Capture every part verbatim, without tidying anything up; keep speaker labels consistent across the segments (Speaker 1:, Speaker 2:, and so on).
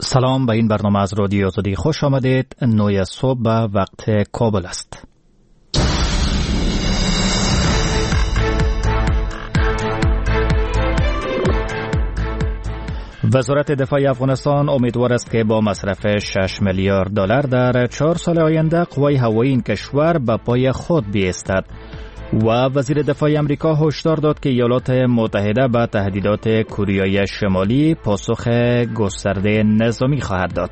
Speaker 1: سلام، به این برنامه از رادیو آزادی خوش آمدید. نوی صبح به وقت کابل است. وزارت دفاع افغانستان امیدوار است که با مصرف شش میلیارد دلار در چهار سال آینده قوای هوایی این کشور به پای خود بایستد. و وزیر دفاع امریکا هشدار داد که ایالات متحده به تهدیدات کره شمالی پاسخ گسترده نظامی خواهد داد.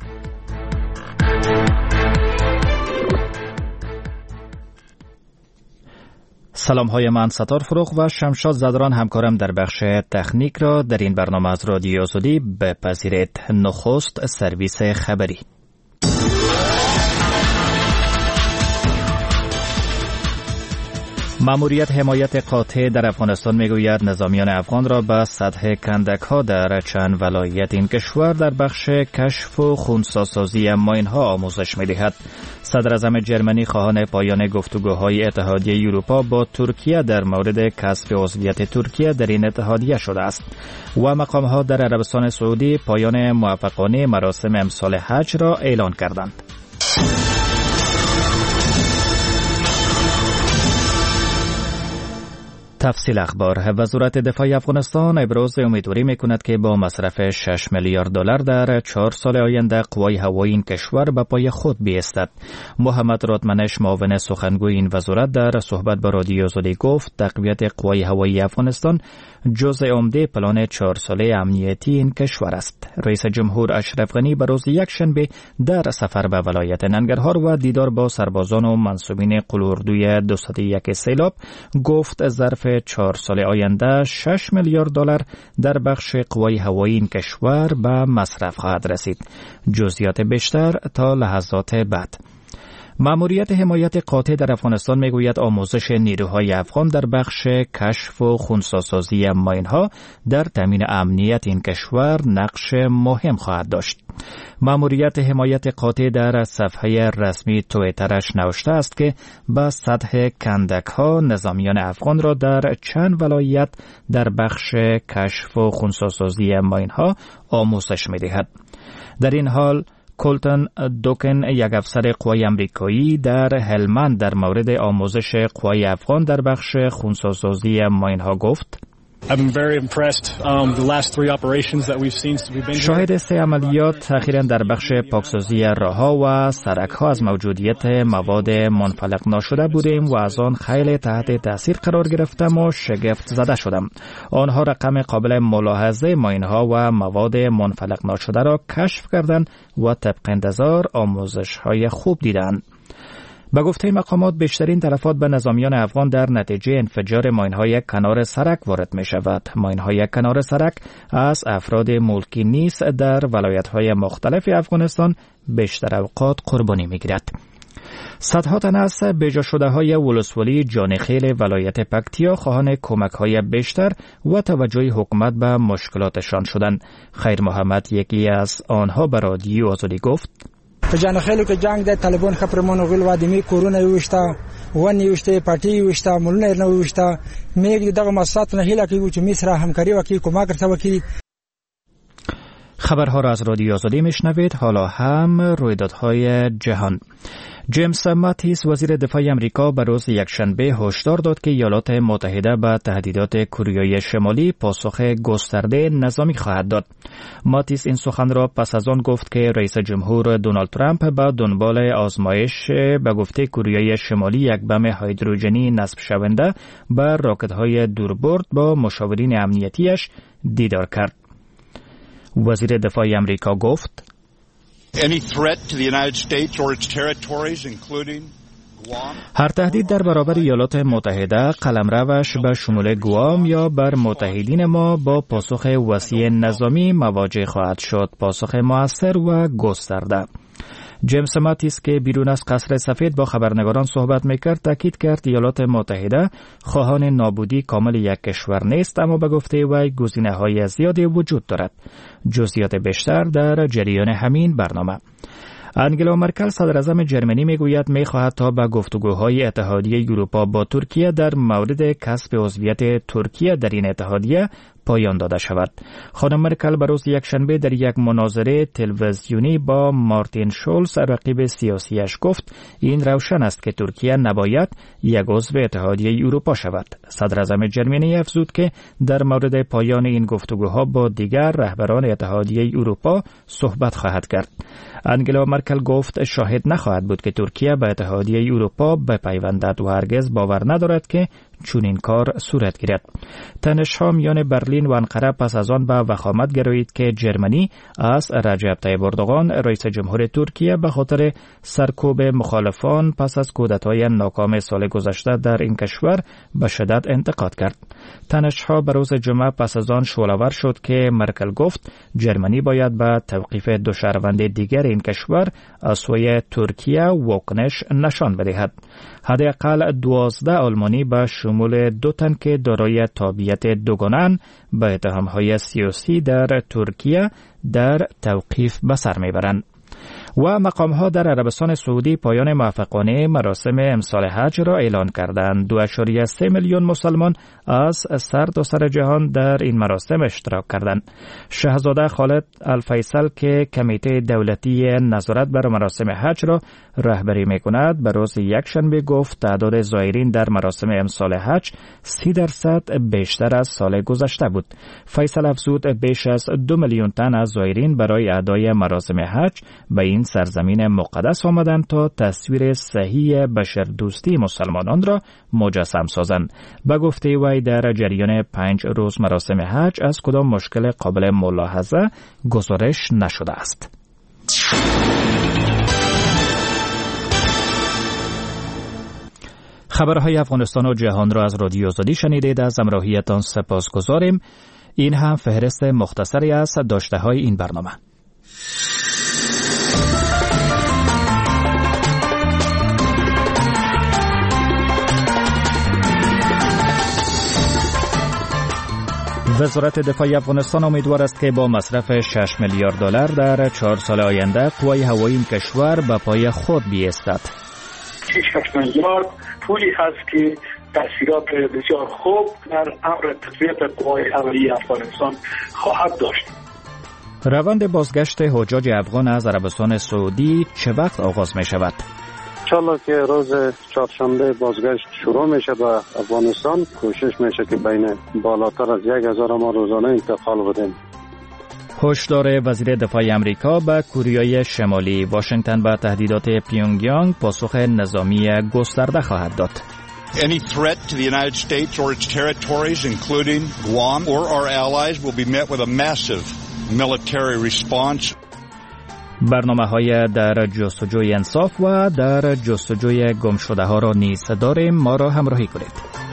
Speaker 1: سلام های من ستار فروغ و شمشاد زدران همکارم در بخش تکنیک را در این برنامه از رادیو آزادی بپذیرید. نخست سرویس خبری. ماموریت حمایت قاطع در افغانستان میگوید نظامیان افغان را به سطح کندک ها در چند ولایت این کشور در بخش کشف و خنثی‌سازی ماین ها آموزش میدهد. صدر اعظم جرمنی خواهان پایان گفتگوهای اتحادیه اروپا با ترکیه در مورد کسب عضویت ترکیه در این اتحادیه شده است. و مقام ها در عربستان سعودی پایان موفقانه مراسم امسال حج را اعلان کردند. تفصیل اخبار. وزارت دفاع افغانستان ابراز امیدواری میکند که با مصرف شش میلیارد دلار در چهار سال آینده قوای هوایی این کشور به پای خود بایستد. محمد رادمنش معاون سخنگوی این وزارت در صحبت با رادیو آزادی گفت تقویت قوای هوایی افغانستان جزء عمده پلان چهار ساله امنیتی این کشور است. رئیس جمهور اشرف غنی به روز یکشنبه در سفر به ولایت ننگرهار و دیدار با سربازان و منصوبین قلوردوی دویست و یک سیلاب گفت ظرف چهار سال آینده شش میلیارد دلار در بخش قوای هوایی این کشور به مصرف خواهد رسید. جزئیات بیشتر تا لحظات بعد. ماموریت حمایت قاطع در افغانستان میگوید آموزش نیروهای افغان در بخش کشف و خنثی‌سازی ماین ها در تامین امنیت این کشور نقش مهم خواهد داشت. ماموریت حمایت قاطع در صفحه رسمی تویترش نوشته است که به سطح کندک ها نظامیان افغان را در چند ولایت در بخش کشف و خنثی‌سازی ماین ها آموزش میدهد. در این حال کولتن دوکن یک افسر قوای امریکایی در هلمند در مورد آموزش قوای افغان در بخش خنثی‌سازی ماین ها گفت شاهد سه عملیات اخیراً در بخش پاکسازی راه‌ها و سرک‌ها از موجودیت مواد منفلق ناشده بودیم و از آن خیلی تحت تاثیر قرار گرفتم و شگفت زده شدم. آنها رقم قابل ملاحظه ماین‌ها و مواد منفلق ناشده را کشف کردند و طبق انتظار آموزش‌های خوب دیدند. به گفته مقامات بیشترین تلفات به نظامیان افغان در نتیجه انفجار ماین‌های کنار سرک وارد می شود. ماین‌های کنار سرک از افراد ملکی نیز در ولایت‌های مختلف افغانستان بیشتر اوقات قربانی می گیرد. صدها تن از بجا شده های ولسوالی جانخیل ولایت پکتیا خواهان کمک های بیشتر و توجه حکومت به مشکلاتشان شدند. خیر محمد یکی از آنها به رادیو آزادی گفت
Speaker 2: په جانخیلو کې جنگ د طالبان خبرمنو غل وادمي کورونه وشتا ونی وشته پټي وشتا مولونه نه وشتا میګ دغه مسات نه هله کوي چې میسره همکاري وکي کمک ورته وکي.
Speaker 1: خبرها را از رادیو آزادی میشنوید. حالا هم رویدادهای جهان. جیمز ماتیس وزیر دفاع امریکا به روز یکشنبه هشدار داد که ایالات متحده به تهدیدات کره شمالی پاسخ گسترده نظامی خواهد داد. ماتیس این سخن را پس از آن گفت که رئیس جمهور دونالد ترامپ به دنبال آزمایش به گفته کره شمالی یک بم هیدروژنی نصب شونده به راکت‌های دوربرد با مشاورین امنیتیش دیدار کرد. وزیر دفاع امریکا گفت هر تهدید در برابر ایالات متحده قلمروش به شمول گوام یا بر متحدین ما با پاسخ وسیع نظامی مواجه خواهد شد. پاسخ مؤثر و گسترده. جیمز ماتیس که بیرون از قصر سفید با خبرنگاران صحبت میکرد تاکید کرد ایالات متحده خواهان نابودی کامل یک کشور نیست، اما به گفته وی گزینه‌های زیادی وجود دارد. جزئیات بیشتر در جریان همین برنامه. انگلا مرکل صدراعظم جرمنی میگوید میخواهد تا به گفتگوهای اتحادیه اروپا با ترکیه در مورد کسب عضویت ترکیه در این اتحادیه پایان داده شود. خانم مرکل به روز یکشنبه در یک مناظره تلویزیونی با مارتین شولز رقیب سیاسیش گفت این روشن است که ترکیه نباید یک عضو اتحادیه اروپا شود. صدر اعظم جرمنی افزود که در مورد پایان این گفتگوها با دیگر رهبران اتحادیه اروپا صحبت خواهد کرد. انگلا مرکل گفت شاهد نخواهد بود که ترکیه به اتحادیه اروپا بپیوندد و هرگز باور ندارد که چون این کار صورت گیرد. تنش‌ها میان برلین و انقره پس از آن به وخامت گرایید که جرمنی از رجب طیب اردوغان رئیس جمهور ترکیه به خاطر سرکوب مخالفان پس از کودتای ناکام سال گذشته در این کشور به شدت انتقاد کرد. تنش‌ها به روز جمعه پس از آن شعله‌ور شد که مرکل گفت جرمنی باید به توقیف دو شهروند دیگر این کشور از سوی ترکیه واکنش نشان بدهد. حداقل دوازده آلمانی به شمول دو تن که دارای تابعیت دوگانه‌اند به اتهام‌های سیاسی در ترکیه در توقیف به سر میبرند. و مقام‌ها در عربستان سعودی پایان موفقانه مراسم امسال حج را اعلان کردند. دو ممیز سه میلیون مسلمان از سرتاسر جهان در این مراسم اشتراک کردند. شاهزاده خالد الفیصل که کمیته دولتی نظارت بر مراسم حج را رهبری می‌کند، به روز یکشنبه گفت تعداد زائرین در مراسم امسال حج سی درصد بیشتر از سال گذشته بود. فیصل افزود بیش از دو میلیون تن از زائرین برای ادای مراسم حج به این سرزمین مقدس آمدند تا تصویر صحیح بشردوستی مسلمانان را مجسم سازند. به گفته وی در جریان پنج روز مراسم حج از کدام مشکل قابل ملاحظه گزارش نشده است. خبرهای افغانستان و جهان را از رادیو آزادی شنیدید. از همراهیتان سپاسگزاریم. این هم فهرست مختصری از داشته‌های این برنامه. وزارت دفاع افغانستان امیدوار است که با مصرف شش میلیارد دلار در چهار سال آینده قوای هوایی این کشور به پای خود بیستد.
Speaker 3: شش میلیارد پولی هست که تاثیرات بسیار خوب در امر تقویت قوای هوایی افغانستان خواهد داشت.
Speaker 1: روند بازگشت حجاج افغان از عربستان سعودی چه وقت آغاز می شود؟
Speaker 4: انشالله که روز چهارشنبه بازگشت شروع میشه به افغانستان. کوشش میشه که بین بالاتر از یک هزار ما روزانه انتقال بدیم.
Speaker 1: هشدار وزیر دفاع امریکا به کوریای شمالی. واشنگتن به تهدیدات پیونگیانگ پاسخ نظامی گسترده خواهد داد.
Speaker 5: Any threat to the United States or its territories, including Guam or our allies, will be met with a massive military response.
Speaker 1: برنامه‌های در جستجوی انصاف و در جستجوی گمشده ها را نیز داریم. ما را همراهی کنید.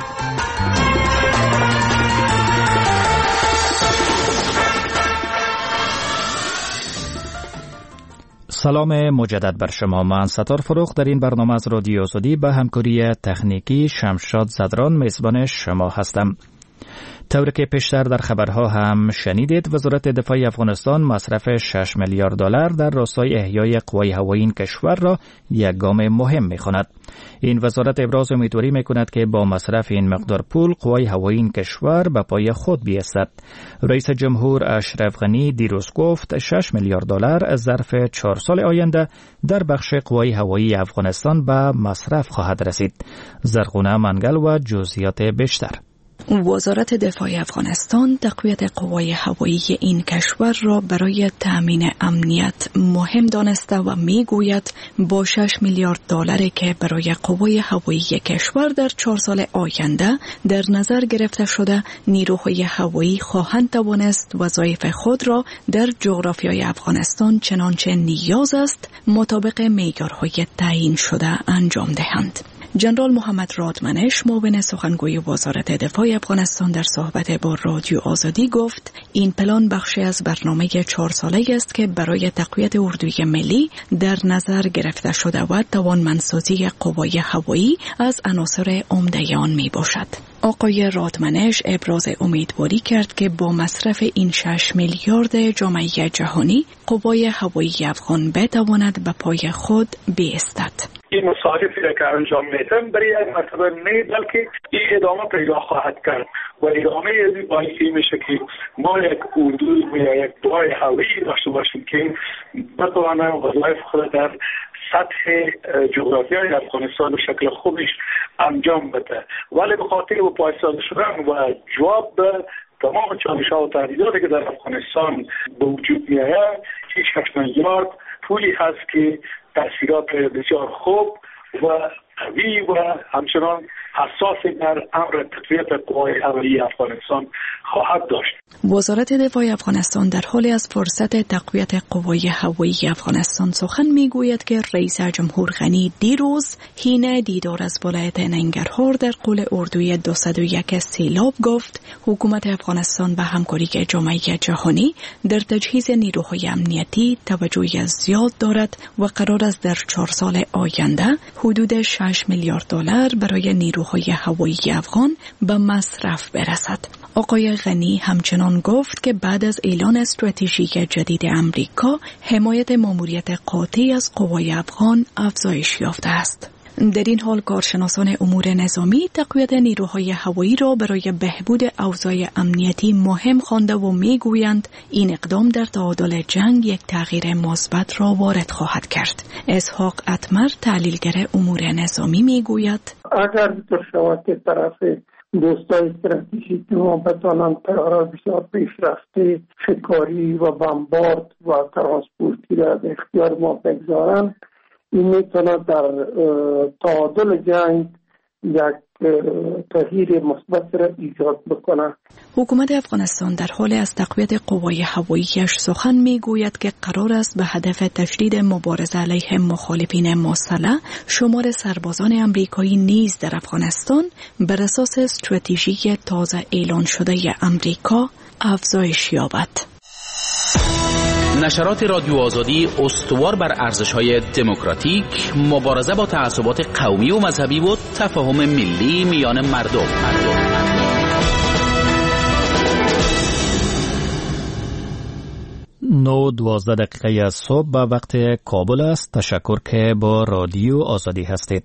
Speaker 1: سلام مجدد بر شما. من ستار فروخ در این برنامه از رادیو آزادی به همکاری تکنیکی شمشاد زدران میزبان شما هستم. طوری که پیشتر در خبرها هم شنیدید، وزارت دفاع افغانستان مصرف شش میلیارد دلار در راستای احیای قوای هوایی این کشور را یک گام مهم می‌خواند. این وزارت ابراز امیدواری می‌کند که با مصرف این مقدار پول قوای هوایی این کشور به پای خود بیستد. رئیس جمهور اشرف غنی دیروز گفت شش میلیارد دلار ظرف چهار سال آینده در بخش قوای هوایی افغانستان به مصرف خواهد رسید. زرغونه منگل و جزئیات بیشتر.
Speaker 6: وزارت دفاع افغانستان تقویت قوای هوایی این کشور را برای تأمین امنیت مهم دانسته و میگوید با شش میلیارد دلاری که برای قوای هوایی کشور در چهار سال آینده در نظر گرفته شده، نیروهای هوایی خواهند توانست وظایف خود را در جغرافیای افغانستان چنانچه نیاز است مطابق معیارهای تعیین شده انجام دهند. جنرال محمد رادمنش معاون سخنگوی وزارت دفاع افغانستان در صحبت با رادیو آزادی گفت این پلان بخشی از برنامه چهار ساله است که برای تقویت اردوی ملی در نظر گرفته شده و توانمندسازی قوای هوایی از عناصر عمده آن می باشد. آقای رادمنش ابراز امیدواری کرد که با مصرف این شش میلیارد جامعه جهانی قوای هوایی افغان بتواند به پای خود بایستد.
Speaker 3: این مصارفی را که انجام میدن برای یک مرتبه نه، بلکه این ادامه پیدا خواهد کرد و ادامه از باعثی میشه که ما یک اردو یا یک دعای هوایی داشته باشیم که بتوانه وظایف خود در سطح جغرافیای افغانستان به شکل خوبش انجام بده. ولی به خاطر و پایسازی شدن و جواب به تمام چالش‌ها و تهدیداتی که در افغانستان به وجود می‌آید، هیچ شک میلیارد پولی هست که تاثیرات بسیار خوب و قوی و همچنان حساس در امر تقویت قوای هوایی افغانستان خواهد داشت.
Speaker 6: وزارت دفاع افغانستان در حال از فرصت تقویت قوای هوایی افغانستان سخن میگوید که رئیس جمهور غنی دیروز حین دیدار از ولایت ننگرهار در قول اردوی دویست و یک سیلاب گفت حکومت افغانستان به همکاری جامعه جهانی در تجهیز نیروهای امنیتی توجه زیاد دارد و قرار است در چهار سال آینده حدود شش میلیارد دلار برای نیروهای هوایی افغان به مصرف برسد. آقای غنی همچنان گفت که بعد از اعلان استراتژیک جدید امریکا، حمایت ماموریت قاطع از قوای افغان افزایش یافته است. در این حال کارشناسان امور نظامی تقویت نیروهای هوایی را برای بهبود اوضاع امنیتی مهم خوانده و میگویند این اقدام در تعادل جنگ یک تغییر مثبت را وارد خواهد کرد. اسحاق اتمر تحلیلگر امور نظامی میگوید
Speaker 7: اگر در شواهد طرف دوستای استراتژیک ما بتوانند طیاره بسیار پیشرفته شکاری و بمبارد و ترانسپورتی را به اختیار ما بگذارند، این میتواند در تعادل جنگ یک تغییر مثبت را ایجاد بکنه.
Speaker 6: حکومت افغانستان در حال از تقویت قوای هواییش سخن میگوید که قرار است به هدف تشدید مبارزه علیه مخالفین مسلح شمار سربازان امریکایی نیز در افغانستان بر اساس استراتژی تازه اعلان شده امریکا افزایش یابد.
Speaker 8: نشرات رادیو آزادی استوار بر ارزش‌های دموکراتیک، مبارزه با تعصبات قومی و مذهبی و تفاهم ملی میان مردم.
Speaker 1: نو دوازده دقیقه از صبح به وقت کابل است. تشکر که با رادیو آزادی هستید.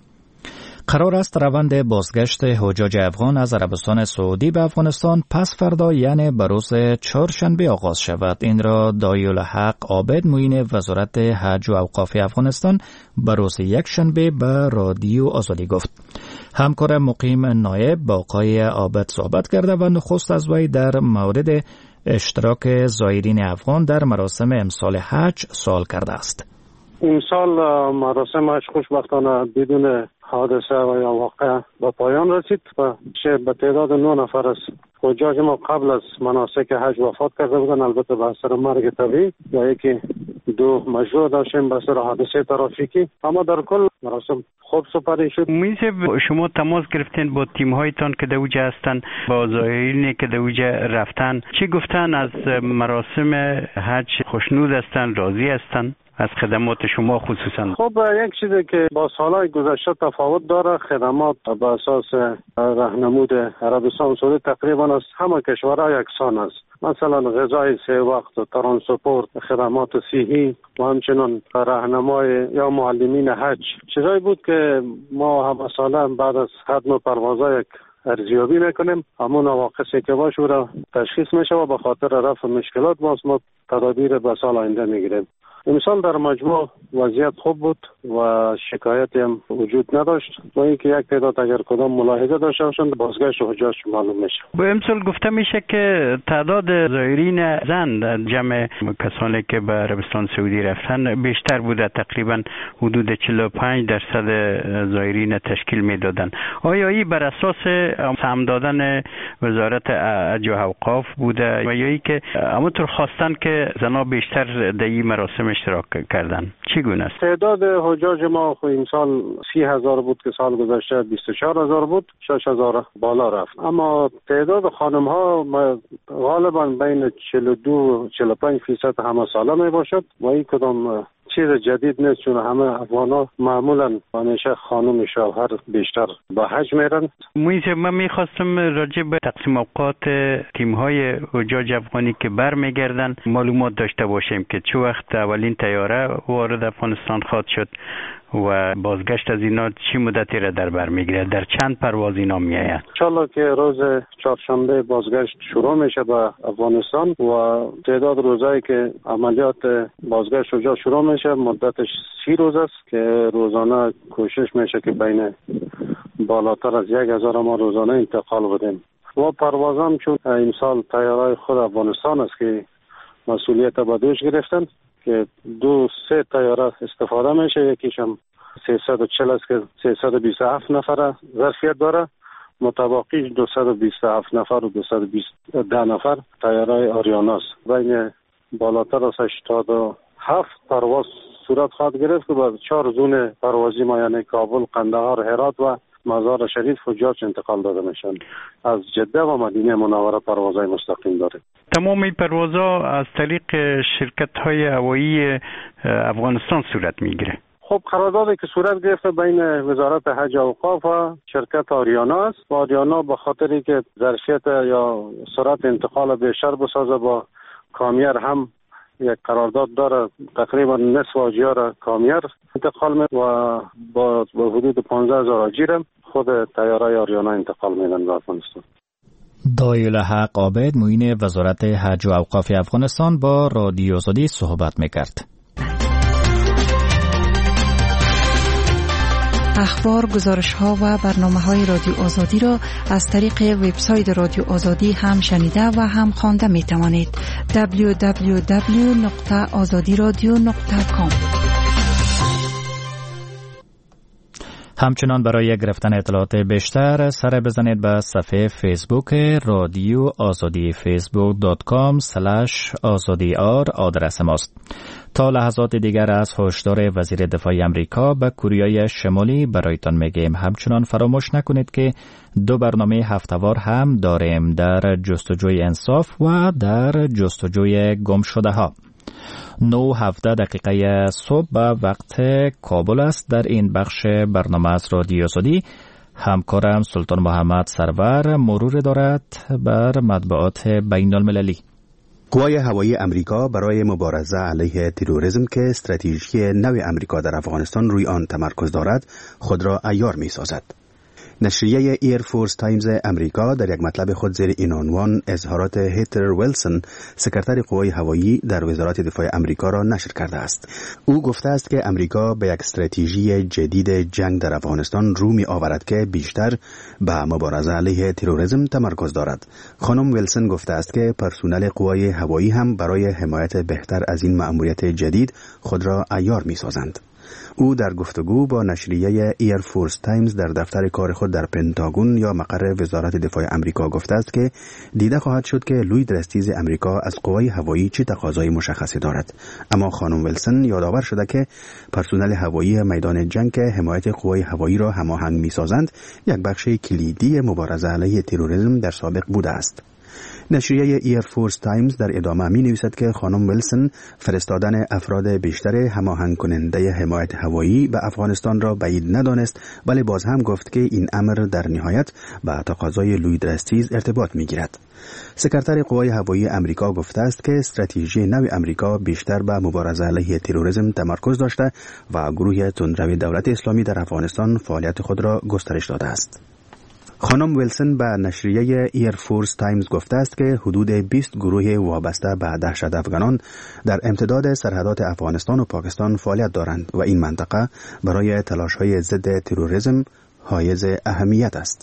Speaker 1: قرار است روند بازگشت حجاج افغان از عربستان سعودی به افغانستان پس فردا یعنی به روز چهارشنبه آغاز شود. این را دایالحق عابد معین وزارت حج و اوقاف افغانستان به روز یک شنبه به رادیو آزادی گفت. همکار مقیم نایب با آقای عابد صحبت کرده و نخست از وی در مورد اشتراک زائرین افغان در مراسم امسال حج سوال کرده است.
Speaker 4: امسال مراسم حج خوشبختانه بدون حادثه و یا واقع به پایان رسید و به تعداد نه نفر از حجاج ما قبل از مناسک حج وفات کرده بودن، البته به اثر مرگ طبیعی و یکی دو مجروح داشتیم به اثر حادثه ترافیکی، اما در کل مراسم خوب سپری شد.
Speaker 9: میشه شما تماس گرفتین با تیم هایتان که دوجه هستن، با زائرینی که دوجه رفتن، چی گفتن از مراسم حج؟ خوشنود هستن، راضی هستن از خدمات شما خصوصا؟
Speaker 4: خب یک چیزی که با سالهای گذشته تفاوت داره، خدمات به اساس راهنمود عربستان سعودی تقریبا از همه کشورها یکسان است. مثلا غذای سه وقت و ترانسپورت، خدمات صحی و همچنین راهنمای یا معلمین حج چیزایی بود که ما همه ساله بعد از ختم پروازها یک ارزیابی میکنیم. همون نواقصی که باشه را تشخیص میشه و به خاطر رفع مشکلات باز ما تدابیر به سال آینده میگیریم. امسال در مجموع وضعیت خوب بود و شکایتی هم وجود نداشت و اینکه یک تعداد اگر کدام ملاحظه داشته باشند بازگشت حجاج معلوم میشه.
Speaker 9: با امسال گفته میشه که تعداد زائرین زن جمع کسانی که به عربستان سعودی رفتن بیشتر بوده، تقریبا حدود چهل و پنج درصد زائرین تشکیل میدادن. آیا این بر اساس سهم دادن وزارت حج و اوقاف بوده و یا ای که همونطور خواستن که زنها بیشتر در این مراسم اشتراک کردن؟ چگونه است؟
Speaker 4: تعداد حجاج ما خو این سال سی هزار بود که سال گذشته بیست و چهار هزار بود، شش هزار بالا رفت. اما تعداد خانم ها غالبا بین چهل و دو چهل و پنج فیصد همه ساله می باشد و این کدام چیز جدید نیست، چون همه افغانا معمولا همیشه خانم شوهر بیشتر با حج میرن.
Speaker 9: مویز من میخواستم راجع به تقسیم اوقات تیم‌های حجاج افغانی که برمیگردن معلومات داشته باشیم که چه وقت اولین طیاره وارد افغانستان خواهد شد و بازگشت از اینا چی مدتی را در بر میگیره، در چند پرواز اینا میآید؟
Speaker 4: انشالله که روز چهارشنبه بازگشت شروع میشه به افغانستان و تعداد روزایی که عملیات بازگشت اونجا شروع میشه مدتش سی روز است که روزانه کوشش میشه که بین بالاتر از یک هزار ما روزانه انتقال بدیم. و پروازم چون این سال طیارهای خود افغانستان است که مسئولیت با دوش گرفتن که دو سه طیاره استفاده میشه، یکیش هم سیصد و چهل است که سیصد و بیست و هفت نفر ظرفیت داره، متبقیش دویست و بیست و هفت نفر و دویست و بیست و ده نفر طیاره آریانا است. بین بالاتر از هشتاد و هفت پرواز صورت خواهد گرفت که با چهار زون پروازی ما یعنی کابل، قندهار، هرات و مزار شریف حجاج انتقال داده میشن. از جده و مدینه منوره پروازهای مستقیم داره.
Speaker 9: تمام این پروازها از طریق شرکت‌های هوایی افغانستان صورت میگیره.
Speaker 4: خب قراردادی که صورت گرفته بین وزارت حج و اوقاف و شرکت آریانا است. و آریانا به خاطری که ظرفیت یا سرعت انتقال بیشتر بسازه با کامیر هم یک قرارداد داره، تقریبا نصف آجیا را کامیر انتقال می و با حدود پانزده هزار آجیر خود طیاره آریانا انتقال میدن به افغانستان.
Speaker 1: دایل حق عابد معین وزارت حج و اوقاف افغانستان با رادیو آزادی صحبت میکرد.
Speaker 10: اخبار، گزارش‌ها و برنامه‌های رادیو آزادی را از طریق وبسایت رادیو آزادی هم شنیده و هم خوانده می‌توانید. دبلیو دبلیو دبلیو نقطه آزادی رادیو نقطه کام.
Speaker 1: همچنان برای گرفتن اطلاعات بیشتر سر بزنید به صفحه فیسبوک رادیو آزادی فیسبوک دات کام اسلش آزادی آر آدرس ماست. تا لحظات دیگر از هشدار وزیر دفاع امریکا به کره شمالی برایتان میگیم. همچنان فراموش نکنید که دو برنامه هفته‌وار هم داریم در جستجوی انصاف و در جستجوی گم شده ها. نه هفده دقیقه صبح به وقت کابل است. در این بخش برنامه از رادیو آزادی همکارم سلطان محمد سرور مرور دارد بر مطبوعات بین المللی.
Speaker 11: قوای هوایی امریکا برای مبارزه علیه تروریسم که استراتژی نو امریکا در افغانستان روی آن تمرکز دارد خود را عیار می سازد. نشریه ایر فورس تایمز امریکا در یک مطلب خود زیر این عنوان اظهارات هیتر ویلسون سکرتر قوای هوایی در وزارت دفاع امریکا را نشر کرده است. او گفته است که امریکا به یک استراتژی جدید جنگ در افغانستان رو می آورد که بیشتر به مبارزه علیه تروریسم تمرکز دارد. خانم ویلسون گفته است که پرسنل قوای هوایی هم برای حمایت بهتر از این مأموریت جدید خود را عیار می سازند. او در گفتگو با نشریه ایر فورس تایمز در دفتر کار خود در پنتاگون یا مقر وزارت دفاع امریکا گفته است که دیده خواهد شد که لوید استیز امریکا از قوای هوایی چه تقاضای مشخصی دارد. اما خانم ویلسون یادآور شده که پرسنل هوایی میدان جنگ که حمایت قوای هوایی را هماهنگ می‌سازند یک بخش کلیدی مبارزه علیه تروریسم در سابق بوده است. نشریه ایر فورس تایمز در ادامه می نویسد که خانم ویلسون فرستادن افراد بیشتر هماهنگ کننده حمایت هوایی به افغانستان را بعید ندانست، ولی باز هم گفت که این امر در نهایت به تقاضای لوید استیز ارتباط می گیرد. سکرتر قوای هوایی امریکا گفته است که استراتژی نو امریکا بیشتر به مبارزه علیه تروریسم تمرکز داشته و گروه تندرو دولت اسلامی در افغانستان فعالیت خود را گسترش داده است. خانم ویلسون به نشریه ایر فورس تایمز گفته است که حدود بیست گروه وابسته به دهشت افغانان در امتداد سرحدات افغانستان و پاکستان فعالیت دارند و این منطقه برای تلاش‌های ضد تروریسم حائز اهمیت است.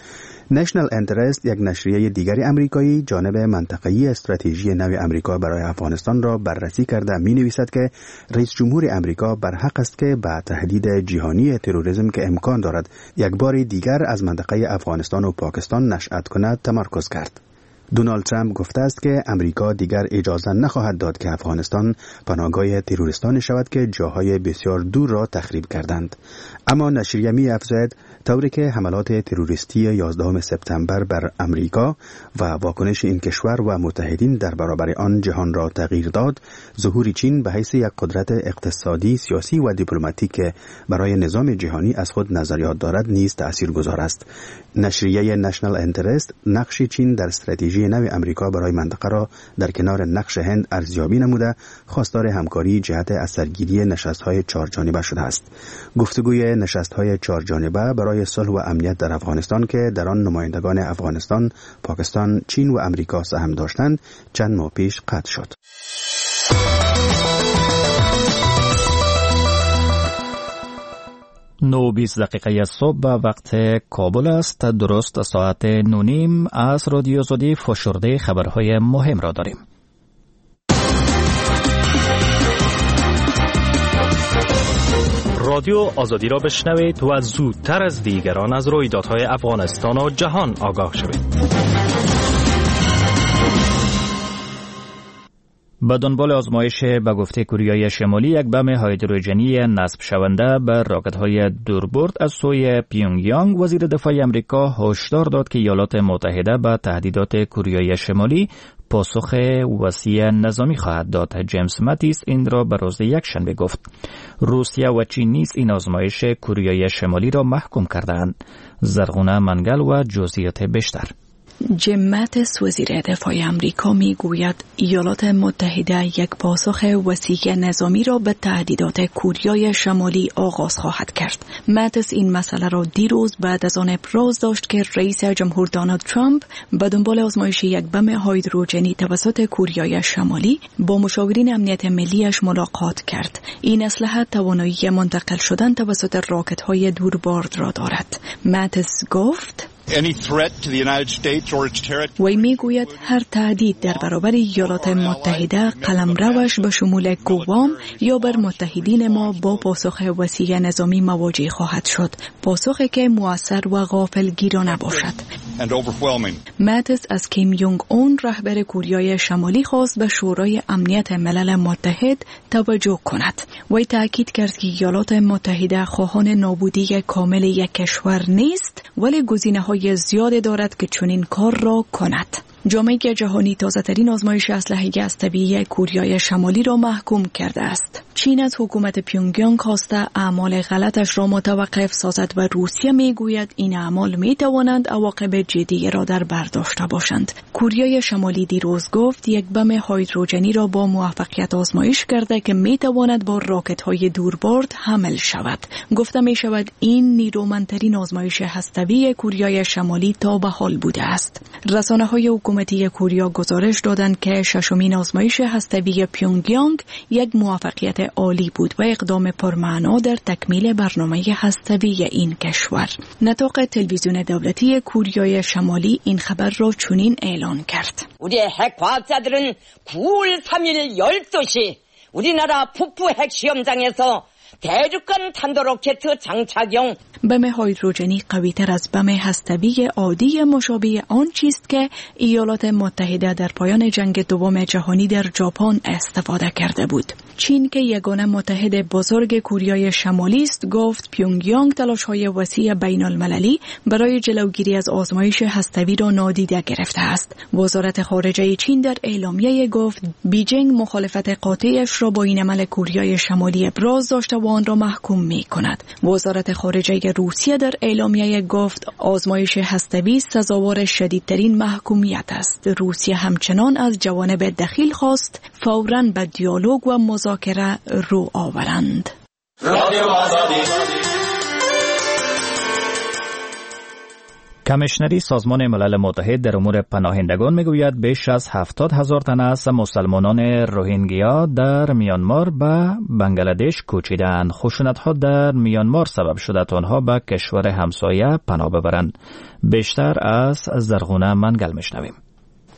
Speaker 11: نشنل انترست یک نشریه دیگری امریکایی جانب منطقه‌ای استراتژی نو امریکا برای افغانستان را بررسی کرده می نویسد که رئیس جمهور امریکا برحق است که به تهدید جهانی تروریسم که امکان دارد یک بار دیگر از منطقه افغانستان و پاکستان نشأت کند تمرکز کرد. دونالد ترامپ گفته است که امریکا دیگر اجازه نخواهد داد که افغانستان پناهگاه تروریستانی شود که جاهای بسیار دور را تخریب کردند. اما نشریه می افزاید طوری که حملات تروریستی یازدهم سپتامبر بر امریکا و واکنش این کشور و متحدین در برابر آن جهان را تغییر داد، ظهور چین به حیث یک قدرت اقتصادی، سیاسی و دیپلماتیک برای نظام جهانی از خود نظریات دارد نیز تاثیرگذار است. نشریه نشنال انترست نقش چین در استراتژی نو امریکا برای منطقه را در کنار نقش هند ارزیابی نموده خواستار همکاری جهت از سرگیری نشست‌های چهارجانبه شده است. گفتگوی نشست‌های چهارجانبه برای صلح و امنیت در افغانستان که در آن نمایندگان افغانستان، پاکستان، چین و امریکا سهم داشتند چند ماه پیش قطع شد.
Speaker 1: نو بیست دقیقه صبح به وقت کابل است. درست ساعت نو نیم از رادیو آزادی فشرده خبرهای مهم را داریم.
Speaker 12: رادیو آزادی را بشنوید و زودتر از دیگران از رویدادهای افغانستان و جهان آگاه شوید.
Speaker 1: به دنبال آزمایش به گفته کره شمالی یک بم هیدروژنی نصب شونده به راکت‌های دوربرد از سوی پیونگیانگ، وزیر دفاع امریکا هشدار داد که ایالات متحده به تهدیدات کره شمالی پاسخ وسیع نظامی خواهد داد. جیمز ماتیس این را به روز یکشنبه گفت. روسیه و چین نیز این آزمایش کره شمالی را محکوم کردند. زرغونه منگل و جزئیات بیشتر.
Speaker 6: جیم ماتیس وزیر دفاع امریکا می گوید ایالات متحده یک پاسخ وسیع نظامی را به تهدیدات کره شمالی آغاز خواهد کرد. ماتیس این مسئله را دیروز بعد از آن ابراز داشت که رئیس جمهور دونالد ترامپ به دنبال آزمایش یک بم هیدروژنی توسط کره شمالی با مشاورین امنیت ملیش ملاقات کرد. این اسلحه توانایی منتقل شدن توسط راکت‌های دوربرد را دارد. ماتیس گفت وی میگوید هر تهدید در برابر ایالات متحده قلمروش به شمول گوام یا بر متحدین ما با پاسخ وسیع نظامی مواجه خواهد شد، پاسخی که مؤثر و غافلگیرانه باشد. ماتیس از کیم یونگ اون رهبر کره شمالی خواست به شورای امنیت ملل متحد توجه کند. وی تاکید کرد که ایالات متحده خواهان نابودی کامل یک کشور نیست، ولی گزینه‌های زیاد دارد که چنین کار را کند. جامعه جهانی تازه‌ترین آزمایش اسلحه گازطبیعی کره شمالی را محکوم کرده است. چین از حکومت پیونگیانگ خواسته اعمال غلطش را متوقف سازد و روسیه میگوید این اعمال میتوانند عواقب جدی را در بر داشته باشند. کره شمالی دیروز گفت یک بم هیدروژنی را با موفقیت آزمایش کرده که میتواند با راکت‌های دوربرد حمل شود. گفته می شود این نیرومندترین آزمایش هسته‌ای کره شمالی تا به حال بوده است. رسانه‌های حکومتی کره گزارش دادند که ششمین آزمایش هسته‌ای پیونگیانگ یک موفقیت عالی بود و اقدام پرمعنا در تکمیل برنامه هسته‌ای این کشور. نطاق تلویزیون دولتی کره شمالی این خبر را چنین اعلان کرد.
Speaker 13: 우리 핵 과학자들은 구월 삼일 열두 시 우리나라 북부 핵 시험장에서 대륙간 탄도로켓 장착용
Speaker 6: بم هیدروژنی قوی تر از بم هسته‌ای عادی مشابه آن چیست که ایالات متحده در پایان جنگ دوم جهانی در ژاپن استفاده کرده بود. چین که یگانه متحد بزرگ کره شمالی است گفت پیونگیانگ تلاش‌های وسیع بین‌المللی برای جلوگیری از آزمایش هسته‌ای را نادیده گرفته است. وزارت خارجه چین در اعلامیه گفت بیجینگ مخالفت قاطعش را با این عمل کره شمالی ابراز داشته و آن را محکوم می‌کند. وزارت خارجه روسیه در اعلامیه گفت آزمایش هسته‌ای سزاوار شدیدترین محکومیت است. روسیه همچنان از جوانب دخیل خواست فوراً به دیالوگ و مذاکره رو آورند.
Speaker 1: کمیشنری سازمان ملل متحد در امور پناهندگان میگوید بیش از هفتاد هزار تن از مسلمانان روهینگیا در میانمار به بنگلادش کوچیدند. خشونت‌ها در میانمار سبب شده تا آنها به کشور همسایه پناه ببرند. بیشتر از زرغونه منگل میشنویم.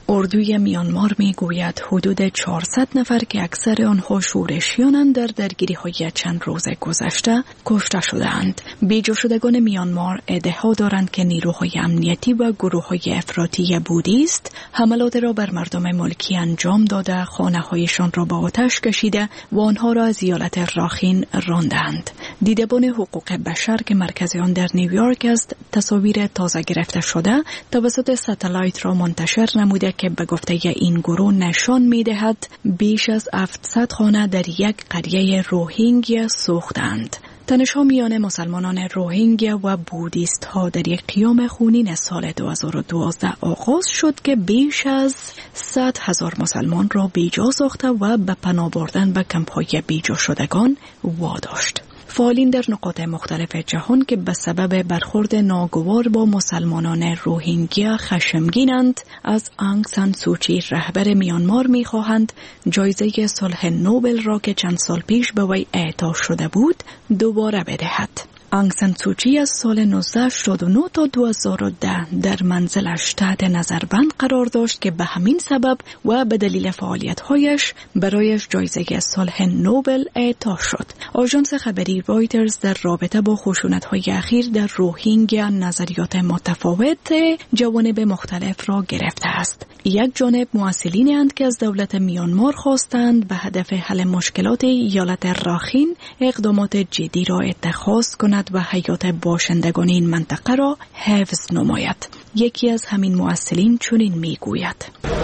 Speaker 6: اردوی میانمار می گوید حدود چهارصد نفر که اکثر آنها شورشیانند در درگیری‌های چند روز گذشته کشته شدند. بیجا شدگان میانمار ادعا دارند که نیروهای امنیتی و گروه‌های افراطی بودیست حملات را بر مردم ملکی انجام داده، خانه‌هایشان را با آتش کشیده و آنها را از ایالت راخین راندند. دیدبان حقوق بشر که مرکز آن در نیویورک است، تصاویر تازه گرفته شده توسط ستلایت را منتشر نموده که به گفته این گروه نشان می‌دهد بیش از هفتصد خانه در یک قریه روهینگیا سوختند. تنش‌ها میان مسلمانان روهینگیا و بودیست ها در یک قیام خونین سال دو هزار و دوازده آغاز شد که بیش از صد هزار مسلمان را بیجا ساخته و به پناه بردن به کمپ‌های بیجا شدگان واداشت. فعالین در نقاط مختلف جهان که به سبب برخورد ناگوار با مسلمانان روهینگیا خشمگینند، از آنگ سان سوچی رهبر میانمار می‌خواهند جایزه صلح نوبل را که چند سال پیش به وی اعطا شده بود دوباره بدهد. آنگ سان سوچی از سال نوزده هشتاد و نه تا دو هزار و ده در منزلش تحت نظربند قرار داشت که به همین سبب و به دلیل فعالیت‌هایش برایش جایزه صلح نوبل اعطا شد. آژانس خبری رایترز در رابطه با خشونت‌های اخیر در روهینگیا نظریات متفاوت جوانب مختلف را گرفته است. یک جانب مؤصلینی اند که از دولت میانمار خواستند به هدف حل مشکلات ایالت راخین اقدامات جدی را اتخاذ کند و حیات باشندگان این منطقه را حفظ نماید. یکی از همین مؤصلین چنین میگوید: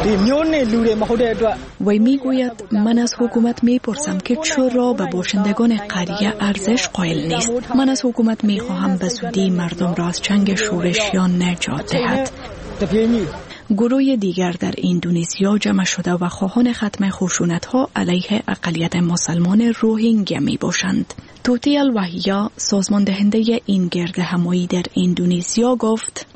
Speaker 6: وی میگوید من از حکومت میپرسم که چرا به باشندگان قریه ارزش قائل نیست. من از حکومت میخواهم به زودی مردم را از چنگ شورشیان نجات دهد. گروه دیگر در اندونزیا جمع شده و خواهان ختم خشونت‌ها علیه اقلیت مسلمان روهینگیا می باشند. توتی الوحیا سازمان دهنده این گرد همایی در اندونزیا گفت: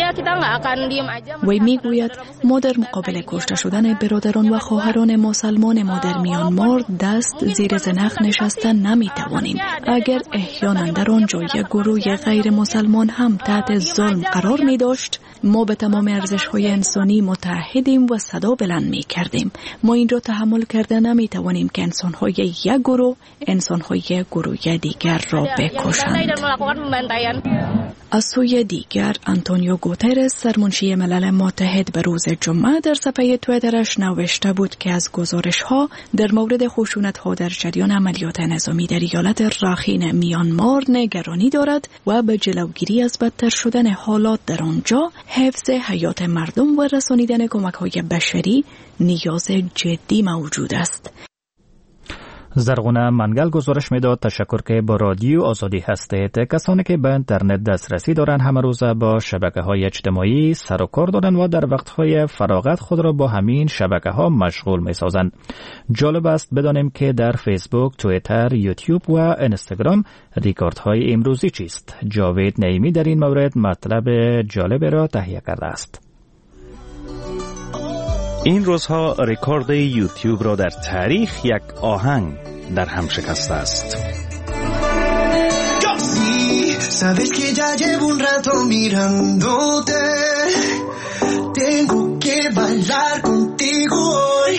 Speaker 6: وی می گوید ما در مقابل کشته شدن برادران و خواهران مسلمان ما در میانمار دست زیر زنخ نشستن نمی توانیم. اگر احیانا در آنجا یک گروه غیر مسلمان هم تحت ظلم قرار می داشت، ما به تمام ارزش‌های انسانی متحدیم و صدا بلند می‌کردیم. ما این را تحمل کرده نمی‌توانیم که انسان‌های یک گروه انسان‌های گروه دیگر را بکشند. از سوی دیگر آنتونیو گوترس سرمنشی ملل متحد به روز جمعه در صفحه توییترش نوشته بود که از گزارش‌ها در مورد خشونت‌ها در جریان عملیات نظامی در ایالت راخین میانمار نگرانی دارد و به جلوگیری از بدتر شدن حالات در آنجا حفظ حیات مردم و رسانیدن کمک‌های بشری نیاز جدی موجود است.
Speaker 1: زرغونه منگل گزارش میداد. تشکر که با رادیو آزادی هستید. کسانی که به اینترنت دسترسی دارند همه روزه با شبکه‌های اجتماعی سر و کار دارند و در وقت‌های فراغت خود را با همین شبکه‌ها مشغول می‌سازند. جالب است بدانیم که در فیسبوک، توییتر، یوتیوب و اینستاگرام ریکوردهای امروزی چیست. جاوید نعیمی در این مورد مطلب جالب را تهیه کرده است.
Speaker 14: این روزها رکورد یوتیوب را در تاریخ یک آهنگ در هم شکسته است.
Speaker 15: Sabes que ya llevo un rato mirándote. Tengo que bailar contigo hoy.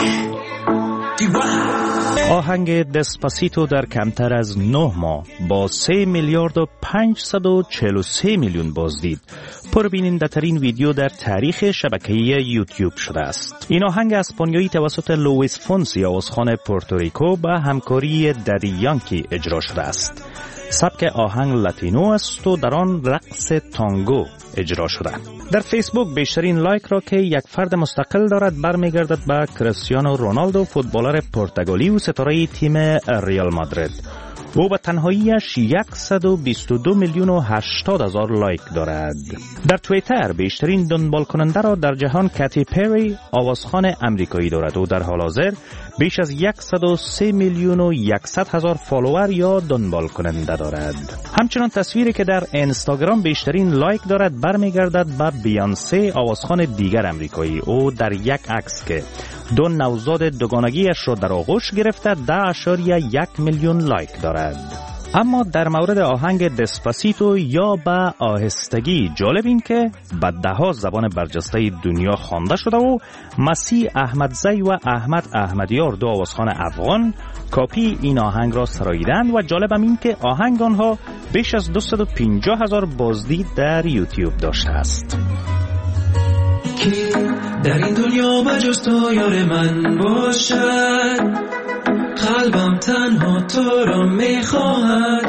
Speaker 14: آهنگ دسپاسیتو در کمتر از نه ماه با سه میلیارد و پنجصد و چهل و سه میلیون بازدید پربیننده ترین ویدیو در تاریخ شبکه یوتیوب شده است. این آهنگ اسپانیایی توسط لوئیس فونسی آوازخوان پورتوریکو با همکاری دادی یانکی اجرا شده است. سبک آهنگ لاتینو است و در آن رقص تانگو اجرا شده. در فیسبوک بیشترین لایک را که یک فرد مستقل دارد برمیگردد به کریستیانو رونالدو، فوتبالر پرتغالی و ستاره تیم ریال مادرید. او به تنهاییش صد و بیست و دو میلیون و هشتاد هزار لایک دارد. در توییتر بیشترین دنبال کننده را در جهان کاتی پری آوازخوان امریکایی دارد و در حال حاضر بیش از صد و سه میلیون و صد هزار فالوور یا دنبال کننده دارد. همچنان تصویری که در اینستاگرام بیشترین لایک دارد برمیگردد به بیانسه آوازخوان دیگر امریکایی. او در یک عکس که دو نوزاد دوگانگیش را در آغوش گرفته ده اشاریه یک میلیون لایک دارد. اما در مورد آهنگ دسپاسیتو یا به آهستگی جالب این که به ده ها زبان برجسته دنیا خوانده شده و مسیح احمدزی و احمد احمدیار دو آوازخوان افغان کاپی این آهنگ را سراییدند و جالب هم این که آهنگ آنها بیش از دویست و پنجاه هزار بازدید در یوتیوب داشته است.
Speaker 16: در این دنیا بجز تو یار من باشد، قلبم تنها تو را میخواهد.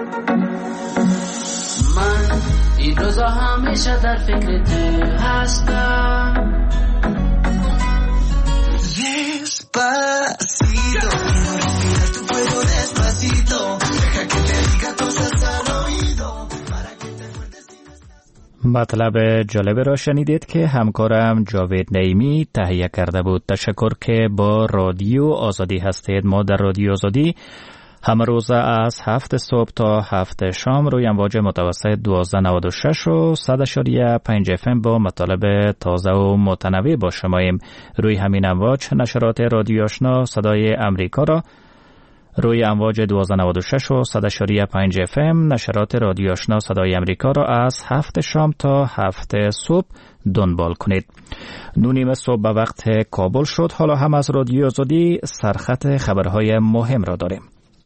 Speaker 17: من این روزا همیشه در فکر تو هستم.
Speaker 15: Despacito, quiero respirar tu fuego despacito. Deja que te diga cosas al oído.
Speaker 1: مطلب جالب را شنیدید که همکارم جاوید نعیمی تهیه کرده بود. تشکر که با رادیو آزادی هستید. ما در رادیو آزادی همه روزه از هفت صبح تا هفت شام روی امواج متوسط دوازده نود و شش و صد اشاریه پنج اف ام با مطالب تازه و متنوع با شماییم. روی همین امواج نشرات رادیو آشنا صدای امریکا را روی امواج دوازده نود و شش و صد اشاریه پنج اف ام، نشرات رادیو آشنا صدای امریکا را از هفت شام تا هفت صبح دنبال کنید. نونیم صبح به وقت کابل شد. حالا هم از رادیو آزادی سرخط خبرهای مهم را داریم.